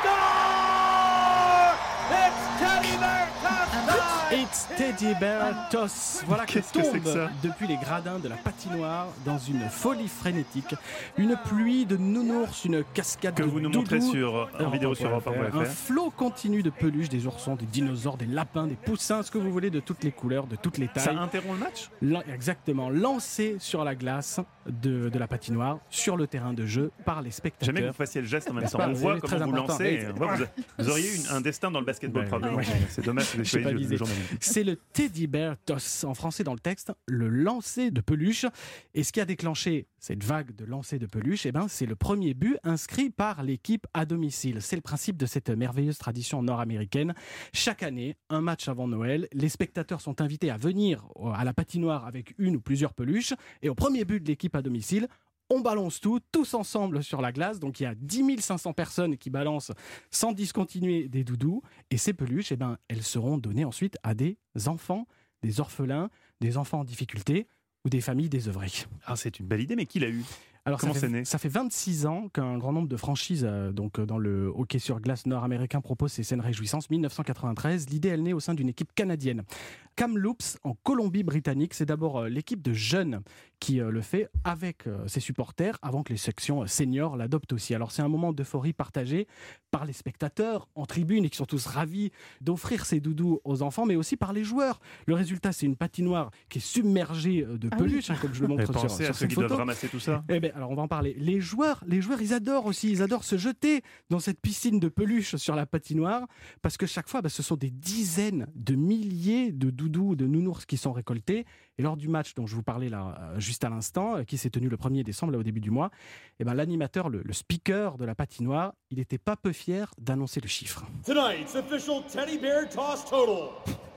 G: score! It's Teddy Bear Toss!
Q: It's Teddy Bear Toss. Voilà que
C: Qu'est-ce que c'est
Q: tombe
C: que ça
Q: depuis les gradins de la patinoire dans une folie frénétique. Une pluie de nounours, une cascade
C: que
Q: de
C: vous nous
Q: doudous.
C: montrez sur en vidéo sur Europe un point F R.
Q: Un flot continu de peluches, des oursons, des dinosaures, des lapins, des poussins, ce que vous voulez, de toutes les couleurs, de toutes les tailles.
C: Ça interrompt le match ?
Q: Lan- Exactement, lancé sur la glace de, de la patinoire, sur le terrain de jeu, par les spectateurs.
C: Jamais que vous fassiez le geste en même
Q: N'est-ce
C: temps.
Q: pas,
C: On
Q: c'est
C: voit
Q: très
C: comment vous
Q: important.
C: lancez.
Q: Mais-
C: On voit, vous, vous auriez eu une- un destin dans le basketball,
Q: Ouais,
C: probablement.
Q: ouais.
C: C'est dommage que vous
Q: J'ai
C: ayez
Q: pas
C: choisi le,
Q: visé.
C: le journalisme.
Q: C'est le Teddy Bear Toss, en français dans le texte, le lancer de peluche. Et ce qui a déclenché cette vague de lancer de peluche, eh ben, c'est le premier but inscrit par l'équipe à domicile. C'est le principe de cette merveilleuse tradition nord-américaine. Chaque année, un match avant Noël, les spectateurs sont invités à venir à la patinoire avec une ou plusieurs peluches. Et au premier but de l'équipe à domicile, on balance tout, tous ensemble sur la glace. Donc il y a dix mille cinq cents personnes qui balancent sans discontinuer des doudous. Et ces peluches, eh ben, elles seront données ensuite à des enfants, des orphelins, des enfants en difficulté ou des familles désœuvrées.
C: Ah, c'est une belle idée, mais qui l'a eu ?
Q: Alors,
C: Comment
Q: ça,
C: c'est
Q: fait,
C: né ?
Q: ça fait vingt-six ans qu'un grand nombre de franchises euh, donc, euh, dans le hockey sur glace nord-américain proposent ces scènes réjouissances. dix-neuf cent quatre-vingt-treize, l'idée elle naît au sein d'une équipe canadienne. Kamloops, en Colombie-Britannique, c'est d'abord euh, l'équipe de jeunes qui euh, le fait avec euh, ses supporters avant que les sections euh, seniors l'adoptent aussi. Alors c'est un moment d'euphorie partagé par les spectateurs en tribune et qui sont tous ravis d'offrir ces doudous aux enfants, mais aussi par les joueurs. Le résultat, c'est une patinoire qui est submergée euh, de
C: Ah
Q: peluches,
C: oui.
Q: hein, comme je le montre
C: Mais
Q: sur,
C: pensez
Q: sur
C: à ceux
Q: cette
C: qui
Q: photo.
C: doivent ramasser tout ça.
Q: Eh ben, alors on va en parler. Les joueurs, les joueurs, ils adorent aussi, ils adorent se jeter dans cette piscine de peluches sur la patinoire, parce que chaque fois, bah, ce sont des dizaines de milliers de doudous, de nounours qui sont récoltés. Et lors du match dont je vous parlais là, euh, juste à l'instant, euh, qui s'est tenu le premier décembre, là, au début du mois, eh ben, l'animateur, le, le speaker de la patinoire, il n'était pas peu fier d'annoncer le chiffre.
G: Tonight's official Teddy Bear Toss total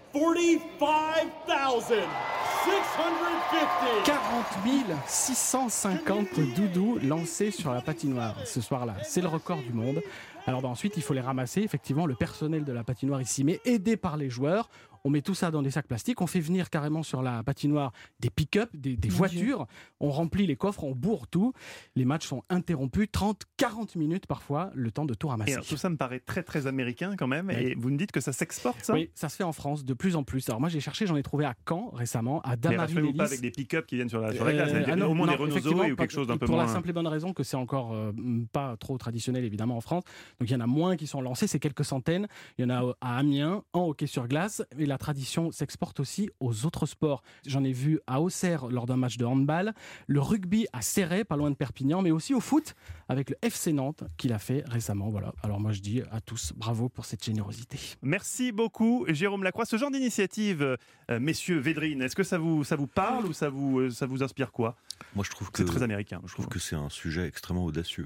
G: forty-five thousand six hundred fifty.
Q: quarante mille six cent cinquante doudous lancés sur la patinoire ce soir-là. C'est le record du monde. Alors bah, ensuite, il faut les ramasser. Effectivement, le personnel de la patinoire ici met, aidé par les joueurs. On met tout ça dans des sacs plastiques, on fait venir carrément sur la patinoire des pick-up, des, des voitures, on remplit les coffres, on bourre tout. Les matchs sont interrompus, trente, quarante minutes parfois, le temps de tout ramasser.
C: Et alors, tout ça me paraît très très américain quand même.
Q: Oui.
C: Et vous me dites que ça s'exporte, ça ?
Q: Oui, ça se fait en France de plus en plus. Alors moi j'ai cherché, j'en ai trouvé à Caen récemment, à
C: Mais
Q: Damary-les-Lys.
C: pas avec des pick-up qui viennent sur la, sur la glace,
Q: Euh, ah non,
C: au moins
Q: non,
C: des Renault
Q: effectivement,
C: Zoé ou quelque chose d'un peu
Q: pour
C: moins...
Q: la simple et bonne raison que c'est encore euh, pas trop traditionnel évidemment en France. Donc il y en a moins qui sont lancés, c'est quelques centaines. Il y en a à Amiens, en hockey sur glace. Et la tradition s'exporte aussi aux autres sports. J'en ai vu à Auxerre lors d'un match de handball, le rugby à Céret, pas loin de Perpignan, mais aussi au foot avec le F C Nantes qui l'a fait récemment. Voilà. Alors moi je dis à tous bravo pour cette générosité.
C: Merci beaucoup Jérôme Lacroix. Ce genre d'initiative, euh, messieurs Védrine, est-ce que ça vous, ça vous parle ou ça vous, euh, ça vous inspire quoi ?
K: Moi je trouve que
C: c'est très américain.
K: Je trouve que c'est un sujet extrêmement audacieux.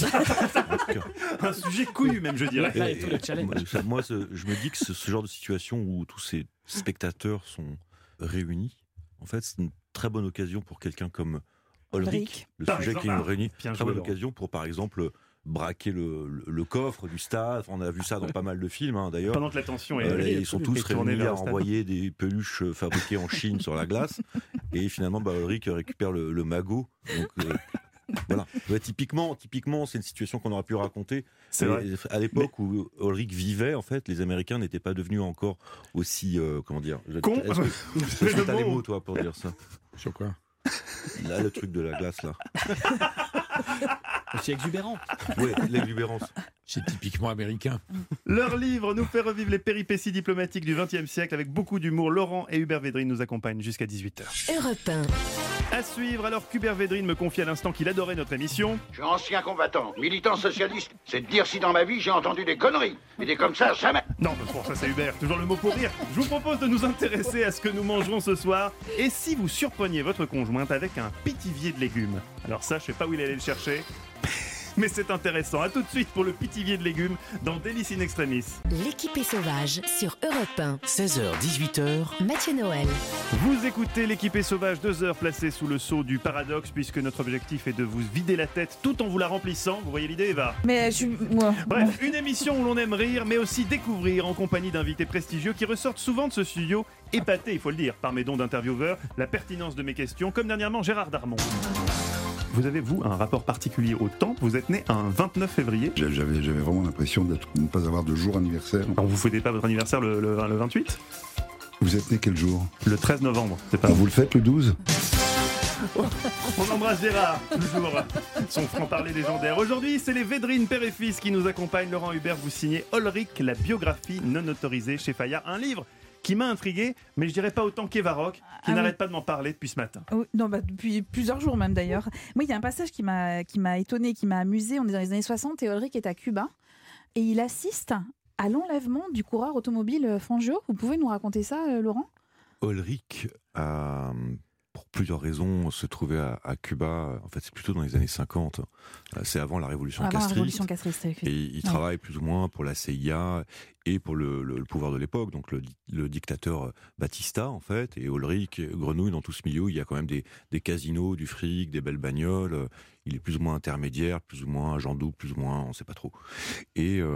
C: Un sujet couillu même, je dirais.
Q: Là, et tout le challenge.
K: Moi, moi, je me dis que ce, ce genre de situation où tous ces spectateurs sont réunis, en fait, c'est une très bonne occasion pour quelqu'un comme Ulrich, le
C: par
K: sujet
C: exemple,
K: qui nous réunit.
C: bien
K: Très
C: joué,
K: bonne
C: Laurent.
K: occasion pour, par exemple, braquer le, le, le coffre du stade. On a vu ça dans pas mal de films, hein, d'ailleurs.
C: Pendant que la tension est-
K: Euh, là,
C: est-
K: ils sont
C: est
K: tous
C: tournée
K: réunis
C: vers
K: à
C: le stade.
K: envoyer des peluches euh, fabriquées en Chine sur la glace. Et finalement, bah, Ulrich récupère le, le magot. Donc, euh, voilà. Ouais, typiquement, typiquement, c'est une situation qu'on aurait pu raconter.
C: C'est
K: Et
C: vrai.
K: À l'époque où Ulrich vivait, en fait, les Américains n'étaient pas devenus encore aussi, euh, comment dire,
C: Con.
K: Est-ce que, est-ce que t'as les mots, toi, pour dire ça?
H: Sur quoi?
K: Là, le truc de la glace, là.
Q: Aussi exubérant.
K: Oui, l'exubérance.
H: C'est typiquement américain.
C: Leur livre nous fait revivre les péripéties diplomatiques du vingtième siècle avec beaucoup d'humour. Laurent et Hubert Védrine nous accompagnent jusqu'à dix-huit heures.
A: Europe un.
C: À suivre, alors qu'Hubert Védrine me confie à l'instant qu'il adorait notre émission.
E: Je suis ancien combattant, militant socialiste. C'est de dire si dans ma vie j'ai entendu des conneries. Et des comme ça, jamais.
C: Non, mais pour ça c'est Hubert, toujours le mot pour rire. Je vous propose de nous intéresser à ce que nous mangerons ce soir. Et si vous surpreniez votre conjointe avec un pitivier de légumes? Alors ça, je sais pas où il allait le chercher. Mais c'est intéressant. À tout de suite pour le pitivier de légumes dans Délice in Extremis.
A: L'équipe est sauvage sur Europe un.
B: seize heures dix-huit heures.
A: Mathieu Noël.
C: Vous écoutez l'équipe est sauvage, deux heures placées sous le sceau du paradoxe, puisque notre objectif est de vous vider la tête tout en vous la remplissant. Vous voyez l'idée, Eva?
F: Mais je suis. Moi.
C: Bref, une émission où l'on aime rire, mais aussi découvrir en compagnie d'invités prestigieux qui ressortent souvent de ce studio épatés, il faut le dire, par mes dons d'intervieweurs, la pertinence de mes questions, comme dernièrement Gérard Darmon. Vous avez, vous, un rapport particulier au temps. Vous êtes né un vingt-neuf février.
I: J'avais, j'avais vraiment l'impression d'être, de ne pas avoir de jour anniversaire.
C: Alors vous fêtez pas votre anniversaire le, le, le vingt-huit?
I: Vous êtes né quel jour?
C: Le treize novembre. C'est pas
I: Ah, vous le faites le douze?
C: On embrasse Gérard, toujours son franc-parler légendaire. Aujourd'hui, c'est les Védrine père et fils qui nous accompagnent. Laurent Hubert, vous signez Ulrich, la biographie non autorisée chez Fayard. Un livre qui m'a intrigué, mais je dirais pas autant qu'Eva Rock, qui
F: Ah
C: n'arrête
F: oui.
C: pas de m'en parler depuis ce matin.
F: Oui, non, bah, depuis plusieurs jours même d'ailleurs. Moi, il y a un passage qui m'a, qui m'a étonné, qui m'a amusé. On est dans les années soixante et Ulrich est à Cuba et il assiste à l'enlèvement du coureur automobile Fangio. Vous pouvez nous raconter ça, euh, Laurent?
K: Ulrich, euh, pour plusieurs raisons, se trouvait à, à Cuba. En fait, c'est plutôt dans les années cinquante. Euh, C'est avant la révolution
F: Avant la
K: castriste.
F: révolution castriste.
K: Et il
F: Ouais.
K: travaille plus ou moins pour la C I A et pour le, le- le pouvoir de l'époque, donc le, le dictateur Batista, en fait. Et Ulrich grenouille dans tout ce milieu. Il y a quand même des, des casinos, du fric, des belles bagnoles. Il est plus ou moins intermédiaire, plus ou moins agent double, plus ou moins, on ne sait pas trop. Et euh,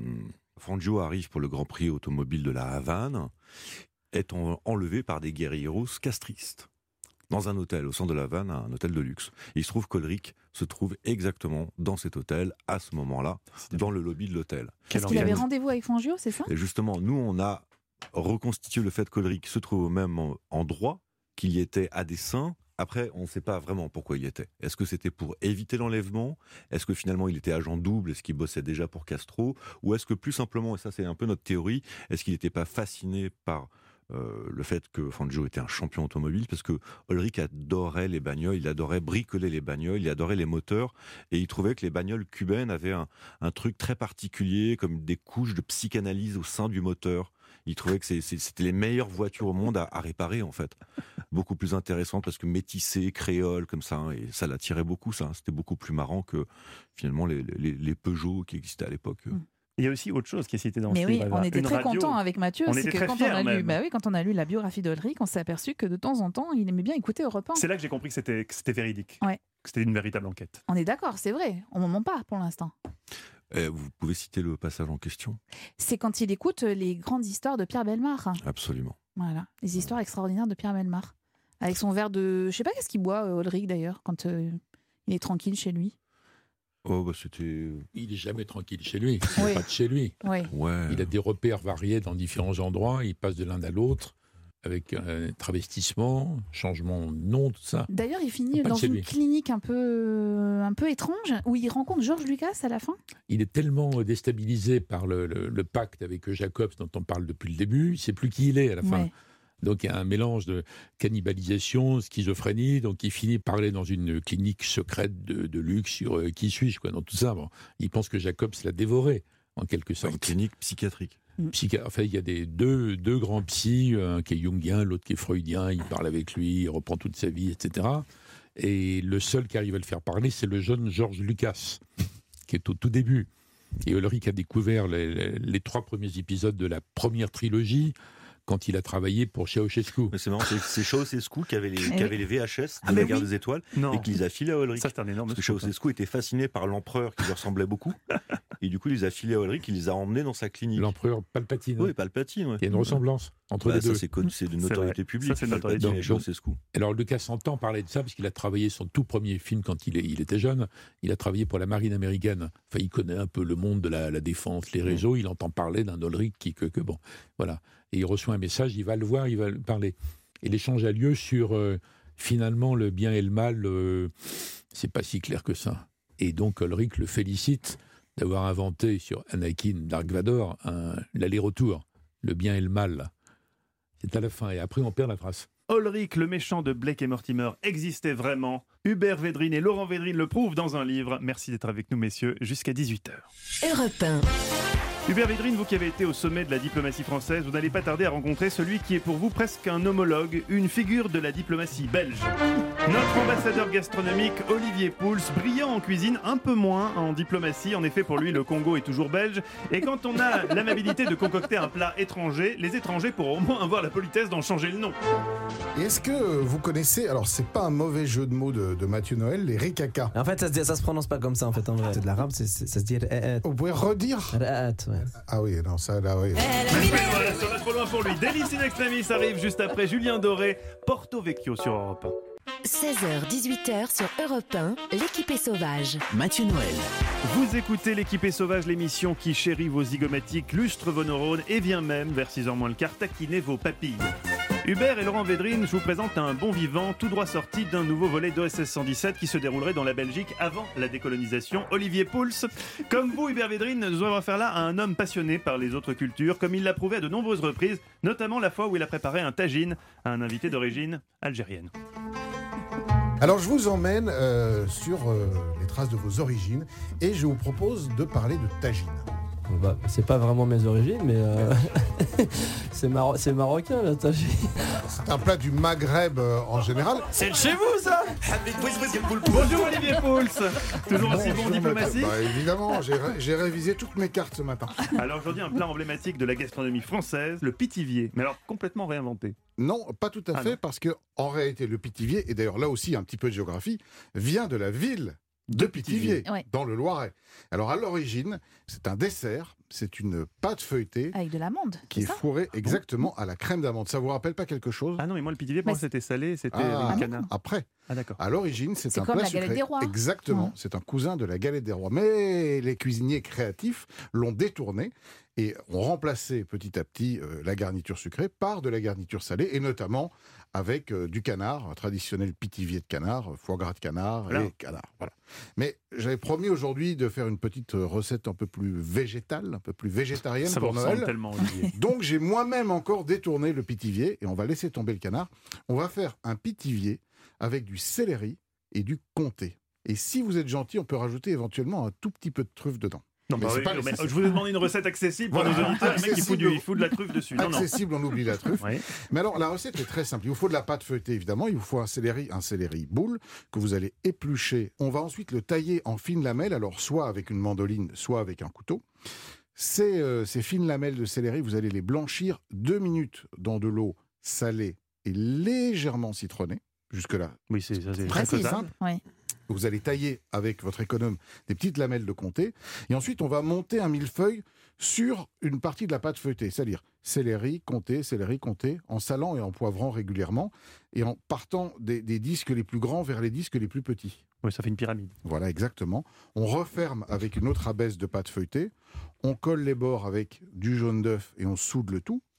K: Fangio arrive pour le Grand Prix automobile de la Havane, est en- enlevé par des guérilleros castristes dans un hôtel au centre de la Havane, un hôtel de luxe. Et il se trouve qu'Ulrich se trouve exactement dans cet hôtel à ce moment-là, dans le lobby de l'hôtel.
F: Est-ce qu'il avait rendez-vous avec Fangio, c'est ça?
K: Et justement, nous, on a reconstitué le fait qu'Ulrich se trouve au même en- endroit, qu'il y était à dessein. Après, on ne sait pas vraiment pourquoi il y était. Est-ce que c'était pour éviter l'enlèvement? Est-ce que finalement il était agent double? Est-ce qu'il bossait déjà pour Castro? Ou est-ce que plus simplement, et ça c'est un peu notre théorie, est-ce qu'il n'était pas fasciné par euh, le fait que Fangio était un champion automobile? Parce que Ulrich adorait les bagnoles, il adorait bricoler les bagnoles, il adorait les moteurs, et il trouvait que les bagnoles cubaines avaient un, un truc très particulier, comme des couches de psychanalyse au sein du moteur. Il trouvait que c'est- c'est- c'était les meilleures voitures au monde à, à réparer, en fait. Beaucoup plus intéressantes parce que métissées, créoles, comme ça. hein, et ça l'attirait beaucoup, ça. C'était beaucoup plus marrant que, finalement, les, les, les Peugeot qui existaient à l'époque.
C: Il y a aussi autre chose qui est cité dans
F: Mais
C: ce
F: oui,
C: livre. Eva.
F: on était
C: Une
F: très
C: radio.
F: contents avec Mathieu.
C: On
F: c'est
C: était
F: que
C: très
F: quand,
C: fiers
F: on a lu,
C: même.
F: bah oui, quand on a lu la biographie d'Ulrich, on s'est aperçu que de temps en temps, il aimait bien écouter Europe un.
C: C'est là que j'ai compris que c'était, que c'était véridique.
F: Ouais.
C: Que c'était une véritable enquête.
F: On est d'accord, c'est vrai. On ne ment pas pour l'instant.
K: Euh, vous pouvez citer le passage en question ?
F: C'est quand il écoute les grandes histoires de Pierre Bellemare.
K: Absolument.
F: Voilà, les histoires extraordinaires de Pierre Bellemare. Avec son verre de... Je sais pas qu'est-ce qu'il boit, euh, Ulrich, d'ailleurs, quand euh, il est tranquille chez lui.
K: Oh, bah c'était...
H: Il n'est jamais tranquille chez lui. Il
F: Oui.
H: n'est pas de chez lui.
F: Oui.
K: Ouais.
H: Il a des repères variés dans différents endroits. Il passe de l'un à l'autre avec un travestissement, changement de nom, tout ça.
F: D'ailleurs, il finit
H: Pas de
F: dans
H: chez
F: une
H: lui.
F: clinique un peu, euh, un peu étrange, où il rencontre George Lucas à la fin.
H: Il est tellement déstabilisé par le, le- le pacte avec Jacobs dont on parle depuis le début, il ne sait plus qui il est à la fin.
F: Ouais.
H: Donc il y a un mélange de cannibalisation, schizophrénie, donc il finit par aller dans une clinique secrète de, de luxe sur euh, qui suis-je, quoi, dans tout ça. Bon, il pense que Jacobs l'a dévoré, en quelque sorte.
K: Une clinique psychiatrique.
H: Psychi- enfin, il y a des, deux, deux grands psys, un qui est jungien, l'autre qui est freudien, il parle avec lui, il reprend toute sa vie, et cetera. Et le seul qui arrive à le faire parler, c'est le jeune George Lucas, qui est au tout début. Et Ulrich a découvert les, les- les trois premiers épisodes de la première trilogie quand il a travaillé pour Ceausescu.
K: Mais c'est marrant, c'est, c'est Ceausescu qui avait les,
H: Eh
K: qui
H: oui.
K: avait les V H S de
H: Ah,
K: la
H: mais
K: guerre
H: oui.
K: des étoiles
C: Non.
K: et qui les a filés à Ulrich.
C: Ça, c'est un énorme
K: Parce que
C: scoop, hein.
K: Ceausescu était fasciné par l'empereur qui lui ressemblait beaucoup. Et du coup, il les a filés à Ulrich, il les a emmenés dans sa clinique.
H: L'empereur Palpatine.
K: Oui, Palpatine. Ouais.
H: Il y a une ressemblance entre
K: Bah,
H: les
K: ça,
H: deux.
K: c'est, connu, c'est de notoriété publique.
C: Ça, c'est de notoriété
K: Palpatine et
H: publique.
K: Ceausescu.
H: Alors Lucas entend parler de ça parce qu'il a travaillé son tout premier film quand il, est- il était jeune. Il a travaillé pour la marine américaine. Enfin, il connaît un peu le monde de la, la défense, les réseaux. Il entend parler d'un Ulrich qui que, que bon, voilà. Et il reçoit un message, il va le voir, il va le parler. Et l'échange a lieu sur euh, finalement le bien et le mal. Euh, c'est pas si clair que ça. Et donc Ulrich le félicite d'avoir inventé sur Anakin Dark Vador un, l'aller-retour, le bien et le mal. C'est à la fin et après on perd la trace.
C: Ulrich, le méchant de Blake et Mortimer, existait vraiment. Hubert Védrine et Laurent Védrine le prouvent dans un livre. Merci d'être avec nous, messieurs, jusqu'à dix-huit heures.
A: Europe un.
C: Hubert Védrine, vous qui avez été au sommet de la diplomatie française, vous n'allez pas tarder à rencontrer celui qui est pour vous presque un homologue, une figure de la diplomatie belge. Notre ambassadeur gastronomique, Olivier Pouls, brillant en cuisine, un peu moins en diplomatie. En effet, pour lui, le Congo est toujours belge. Et quand on a l'amabilité de concocter un plat étranger, les étrangers pourront au moins avoir la politesse d'en changer le nom.
J: Et est-ce que vous connaissez, alors c'est pas un mauvais jeu de mots de, de Mathieu Noël, les ricacas?
L: En fait, ça se, dit- ça se prononce pas comme ça en fait en vrai. C'est de l'arabe, c'est, c'est- ça se dit ra'at.
J: Vous pouvez redire?
L: Ra'at, ouais.
J: Ah oui, non, ça là, oui.
C: Mais voilà, ça va trop loin pour lui. Délice in extremis arrive juste après Julien Doré, Porto Vecchio sur Europe un.
A: seize heures dix-huit heures sur Europe un, l'équipe est sauvage.
B: Mathieu Noël.
C: Vous écoutez l'équipe est sauvage, l'émission qui chérit vos zygomatiques, lustre vos neurones et vient même, vers six heures moins le quart, taquiner vos papilles. Hubert et Laurent Védrine, je vous présente un bon vivant tout droit sorti d'un nouveau volet d'O S S cent dix-sept qui se déroulerait dans la Belgique avant la décolonisation. Olivier Pouls, comme vous, Hubert Védrine, nous avons affaire là à un homme passionné par les autres cultures, comme il l'a prouvé à de nombreuses reprises, notamment la fois où il a préparé un tagine à un invité d'origine algérienne.
J: Alors je vous emmène euh, sur euh, les traces de vos origines et je vous propose de parler de tagine.
L: Bah, c'est pas vraiment mes origines, mais euh, c'est, maro- c'est marocain la tagine.
J: C'est un plat du Maghreb euh, en général.
L: C'est de chez vous ça.
C: Bonjour Olivier Pouls, toujours aussi bon
J: Bonjour,
C: diplomatie.
J: Bah, évidemment, j'ai, ré- j'ai révisé toutes mes cartes ce matin.
C: Alors aujourd'hui un plat emblématique de la gastronomie française, le pitivier, mais alors complètement réinventé.
J: Non, pas tout à
C: Ah
J: fait,
C: non.
J: parce que en réalité, le Pithiviers, et d'ailleurs là aussi un petit peu de géographie, vient de la ville de Pithiviers,
F: Ouais.
J: dans le Loiret. Alors à l'origine, c'est un dessert, c'est une pâte feuilletée
F: Avec de l'amande.
J: qui est
F: c'est ça
J: fourrée exactement à la crème d'amande. Ça vous rappelle pas quelque chose?
C: Ah non, mais moi le pitivier, pour
F: Mais
C: moi c'était salé, c'était
J: Ah,
C: avec du canard.
J: après.
C: Ah d'accord.
J: À l'origine, c'est,
F: C'est
J: un
F: comme
J: plat
F: la galette
J: sucré.
F: des rois.
J: Exactement,
F: Ouais.
J: c'est un cousin de la galette des rois. Mais les cuisiniers créatifs l'ont détourné et ont remplacé petit à petit euh, la garniture sucrée par de la garniture salée, et notamment avec euh, du canard, un traditionnel pitivier de canard, euh, foie gras de canard
C: Voilà.
J: et canard. Voilà. Mais j'avais promis aujourd'hui de faire une petite euh, recette un peu plus végétale, un peu plus végétarienne
C: Ça vous
J: pour
C: ressemble
J: Noël.
C: tellement, Olivier.
J: Donc j'ai moi-même encore détourné le pitivier et on va laisser tomber le canard. On va faire un pitivier avec du céleri et du comté. Et si vous êtes gentil, on peut rajouter éventuellement un tout petit peu de truffe dedans.
C: Non,
J: Mais
C: bah
J: c'est
C: oui,
J: pas
C: mais
J: nécessaire.
C: je vous ai demandé une recette accessible pour
J: Voilà.
C: nos auditeurs. Le mec, il fout, du,
J: Accessible.
C: il fout de la truffe dessus. Non, non.
J: Accessible, on oublie la truffe.
C: Oui.
J: Mais alors, la recette est très simple. Il vous faut de la pâte feuilletée, évidemment. Il vous faut un céleri, un céleri boule que vous allez éplucher. On va ensuite le tailler en fines lamelles, alors soit avec une mandoline, soit avec un couteau. Ces, euh, ces fines lamelles de céleri, vous allez les blanchir deux minutes dans de l'eau salée et légèrement citronnée. Jusque-là,
C: Oui, c'est ça, c'est
J: très
C: très
J: simple.
C: simple.
F: Ouais.
J: Vous allez tailler avec votre économe des petites lamelles de comté. Et ensuite, on va monter un millefeuille sur une partie de la pâte feuilletée. C'est-à-dire céleri, comté, céleri, comté, en salant et en poivrant régulièrement. Et en partant des, des disques les plus grands vers les disques les plus petits.
C: Oui, ça fait une pyramide.
J: Voilà, exactement. On referme avec une autre abaisse de pâte feuilletée. On colle les bords avec du jaune d'œuf et on soude le tout.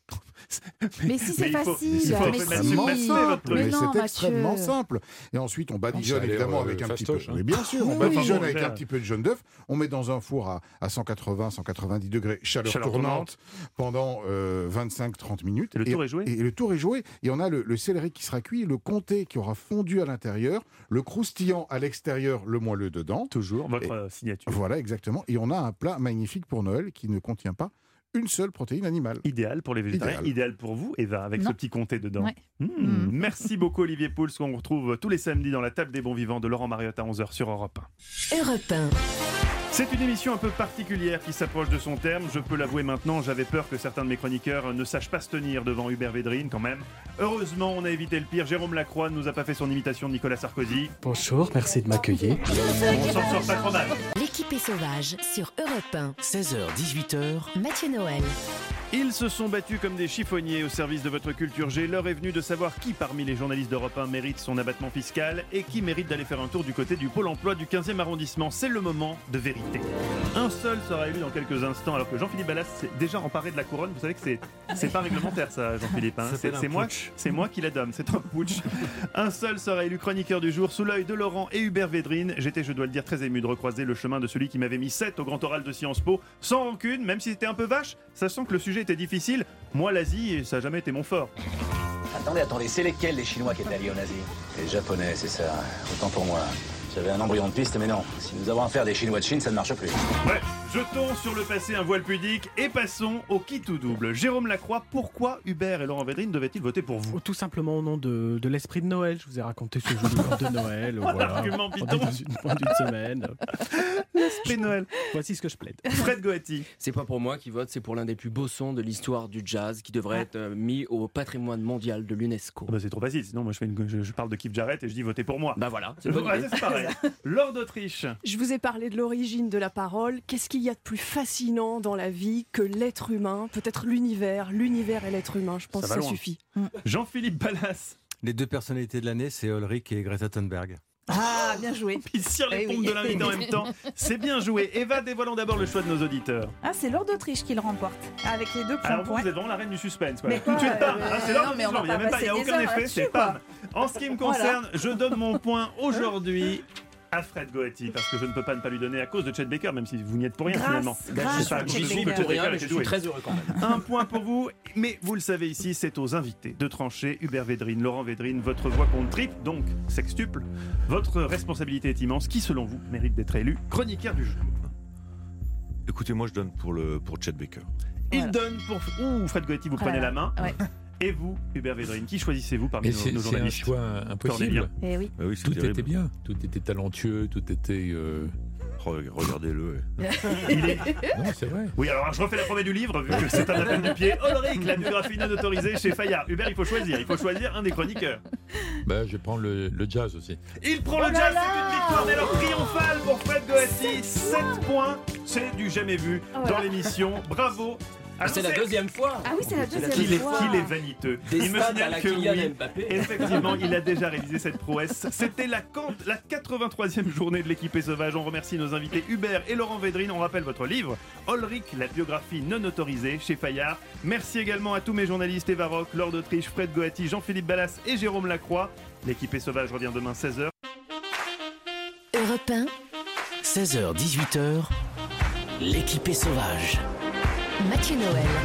F: Mais si c'est
J: Mais il faut-
F: facile,
J: il faut
F: mais
J: extrêmement
F: si.
J: simple.
F: Mais
J: Mais
F: non,
J: c'est
F: Mathieu.
J: extrêmement simple. Et ensuite, on badigeonne
H: Ça a l'air,
J: évidemment
H: euh,
J: avec un petit peu.
H: fastoche, hein.
J: Mais bien sûr, on
H: Oui,
J: badigeonne
H: oui.
J: avec un petit peu de jaune d'œuf. On met dans un four à, à cent quatre-vingts à cent quatre-vingt-dix degrés, chaleur,
C: Chaleur
J: tournante, pendant euh, vingt-cinq à trente minutes.
C: Et le tour est joué.
J: Et, et le tour est joué. Et on a le, le céleri qui sera cuit, le comté qui aura fondu à l'intérieur, le croustillant à l'extérieur, le moelleux dedans.
C: Toujours votre
J: Et-
C: euh, signature.
J: Voilà, exactement. Et on a un plat magnifique pour Noël qui ne contient pas une seule protéine animale.
C: Idéal pour les végétariens, idéal,
J: Idéal.
C: pour vous, Eva, avec
J: Non.
C: ce petit comté dedans.
F: Ouais.
C: Mmh.
F: Mmh.
C: Merci beaucoup, Olivier Pouls, qu'on retrouve tous les samedis dans la table des bons vivants de Laurent Mariotte à onze heures sur Europe un.
A: Europe un.
C: C'est une émission un peu particulière qui s'approche de son terme. Je peux l'avouer maintenant, j'avais peur que certains de mes chroniqueurs ne sachent pas se tenir devant Hubert Védrine quand même. Heureusement, on a évité le pire. Jérôme Lacroix ne nous a pas fait son imitation de Nicolas Sarkozy.
Q: Bonjour, merci de m'accueillir.
C: On s'en sort pas trop mal.
A: L'équipe est sauvage sur Europe un.
B: seize heures dix-huit heures.
A: Mathieu Noël.
C: Ils se sont battus comme des chiffonniers au service de votre culture G. L'heure est venue de savoir qui parmi les journalistes d'Europe un mérite son abattement fiscal et qui mérite d'aller faire un tour du côté du Pôle emploi du quinzième arrondissement. C'est le moment de vérité. Un seul sera élu dans quelques instants alors que Jean-Philippe Ballas s'est déjà emparé de la couronne. Vous savez que c'est, c'est pas réglementaire ça, Jean-Philippe. hein.
M: Ça
C: C'est,
M: s'appelle un
C: c'est moi,
M: putsch.
C: c'est moi qui la donne, c'est un putsch. Un seul sera élu chroniqueur du jour sous l'œil de Laurent et Hubert Védrine. J'étais, je dois le dire, très ému de recroiser le chemin de celui qui m'avait mis sept au grand oral de Sciences Po, sans rancune, même si c'était un peu vache, sachant que le sujet était difficile. Moi, l'Asie, ça n'a jamais été mon fort.
M: Attendez, attendez, c'est lesquels les Chinois qui étaient alliés aux nazis? Les Japonais, c'est ça. Autant pour moi. J'avais un embryon de piste, mais non. Si nous avons affaire des Chinois de Chine, ça ne marche plus.
C: Bref, jetons sur le passé un voile pudique et passons au qui tout double. Jérôme Lacroix, pourquoi Hubert et Laurent Védrine devaient-ils voter pour vous?
Q: Tout simplement au nom de, de l'esprit de Noël. Je vous ai raconté ce joli conte de Noël. Voilà.
C: Argument
Q: On
C: bidon.
Q: est dans une, dans une semaine.
C: L'esprit de Noël.
Q: Voici ce que je plaide.
C: Fred Goetti.
R: C'est pas pour moi qui vote, c'est pour l'un des plus beaux sons de l'histoire du jazz qui devrait être euh, mis au patrimoine mondial de l'UNESCO.
C: Ah bah c'est trop facile, sinon moi je, fais une- je, je parle de Keith Jarrett et je dis votez pour moi.
R: Bah voilà, c'est une bonne
C: Ouais,
R: idée.
C: c'est pareil. Lord d'Autriche.
N: Je vous ai parlé de l'origine de la parole. Qu'est-ce qu'il y a de plus fascinant dans la vie que l'être humain? Peut-être l'univers. L'univers et l'être humain. Je pense
C: Ça
N: que
C: va
N: ça
C: loin.
N: suffit.
C: Jean-Philippe Ballas.
P: Les deux personnalités de l'année, c'est Ulrich et Greta Thunberg.
F: Ah, bien joué.
C: Il tire les
F: Eh
C: pompes
F: oui.
C: de l'invité en même temps. C'est bien joué. Eva, dévoilons d'abord le choix de nos auditeurs.
F: Ah, c'est Lord d'Autriche qui le remporte. Avec les deux points.
C: Alors vous,
F: points.
C: vous êtes vraiment la reine du suspense. Quoi.
F: Mais
C: Tout de suite,
F: quoi,
C: bam.
F: euh,
C: Ah, c'est Lord
F: non, mais on
C: d'Autriche,
F: va
C: il n'y a,
F: pas
C: même pas- il y a
F: passer
C: aucun
F: des heures
C: effet,
F: là-dessus,
C: c'est
F: quoi.
C: pam. En ce qui me
F: Voilà.
C: concerne, je donne mon point aujourd'hui à Fred Goetti, parce que je ne peux pas ne pas lui donner à cause de Chet Baker, même si vous n'y êtes pour rien
F: Grâce,
C: finalement.
F: grâce
C: Je sais pas,
F: à
C: à cause
F: Chet
C: de vous,
F: Baker.
C: Chet
R: Pour rien,
C: Baker
R: mais
C: était
R: je suis
C: doué.
R: très heureux quand même.
C: Un point pour vous, mais vous le savez ici, c'est aux invités de trancher. Hubert Védrine, Laurent Védrine, votre voix compte triple, donc sextuple. Votre responsabilité est immense. Qui, selon vous, mérite d'être élu chroniqueur du jour?
K: Écoutez, moi je donne pour, le, pour Chet Baker.
C: Il donne pour... Ouh, Fred Goetti, vous prenez la main.
F: Ouais.
C: Et vous, Hubert Védrine, qui choisissez-vous parmi
H: Mais
C: nos,
H: c'est,
C: nos
H: c'est un
C: journalistes?
H: choix impossible.
C: Cornélien.
F: Eh oui.
K: Ah oui, c'est
H: Tout
K: terrible.
H: était bien, tout était talentueux, tout était. euh,
K: Re- Regardez-le. ouais.
C: Il est...
H: Non, c'est vrai.
C: Oui, alors je refais la promesse du livre, vu que c'est un appel du pied. Ulrich, la biographie non autorisée chez Fayard. Hubert, il faut choisir, il faut choisir un des chroniqueurs.
H: Bah, je vais prendre le, le jazz aussi.
C: Il prend
F: Oh
C: le
F: là
C: jazz,
F: là
C: c'est une victoire, mais alors triomphale pour Fred Goetti. sept points, c'est du jamais vu
F: Oh
C: dans
F: là.
C: l'émission. Bravo.
R: Ah, c'est la deuxième fois.
F: Ah oui, c'est la deuxième
C: Qu'il est,
F: fois.
C: qu'il est vaniteux.
R: Des
C: Il me
R: stades à
C: signale
R: la
C: que
R: Kylian
C: oui,
R: Mbappé.
C: effectivement, il a déjà réalisé cette prouesse. C'était la, can- la quatre-vingt-troisième journée de l'équipe est sauvage. On remercie nos invités Hubert et Laurent Védrine. On rappelle votre livre, Ulrich, la biographie non autorisée chez Fayard. Merci également à tous mes journalistes Eva Rock, Lord d'Autriche, Fred Goetti, Jean-Philippe Ballas et Jérôme Lacroix. L'équipe est sauvage revient demain seize heures.
A: Europe un.
B: seize heures dix-huit heures. L'équipe est sauvage.
A: Mathieu Noël.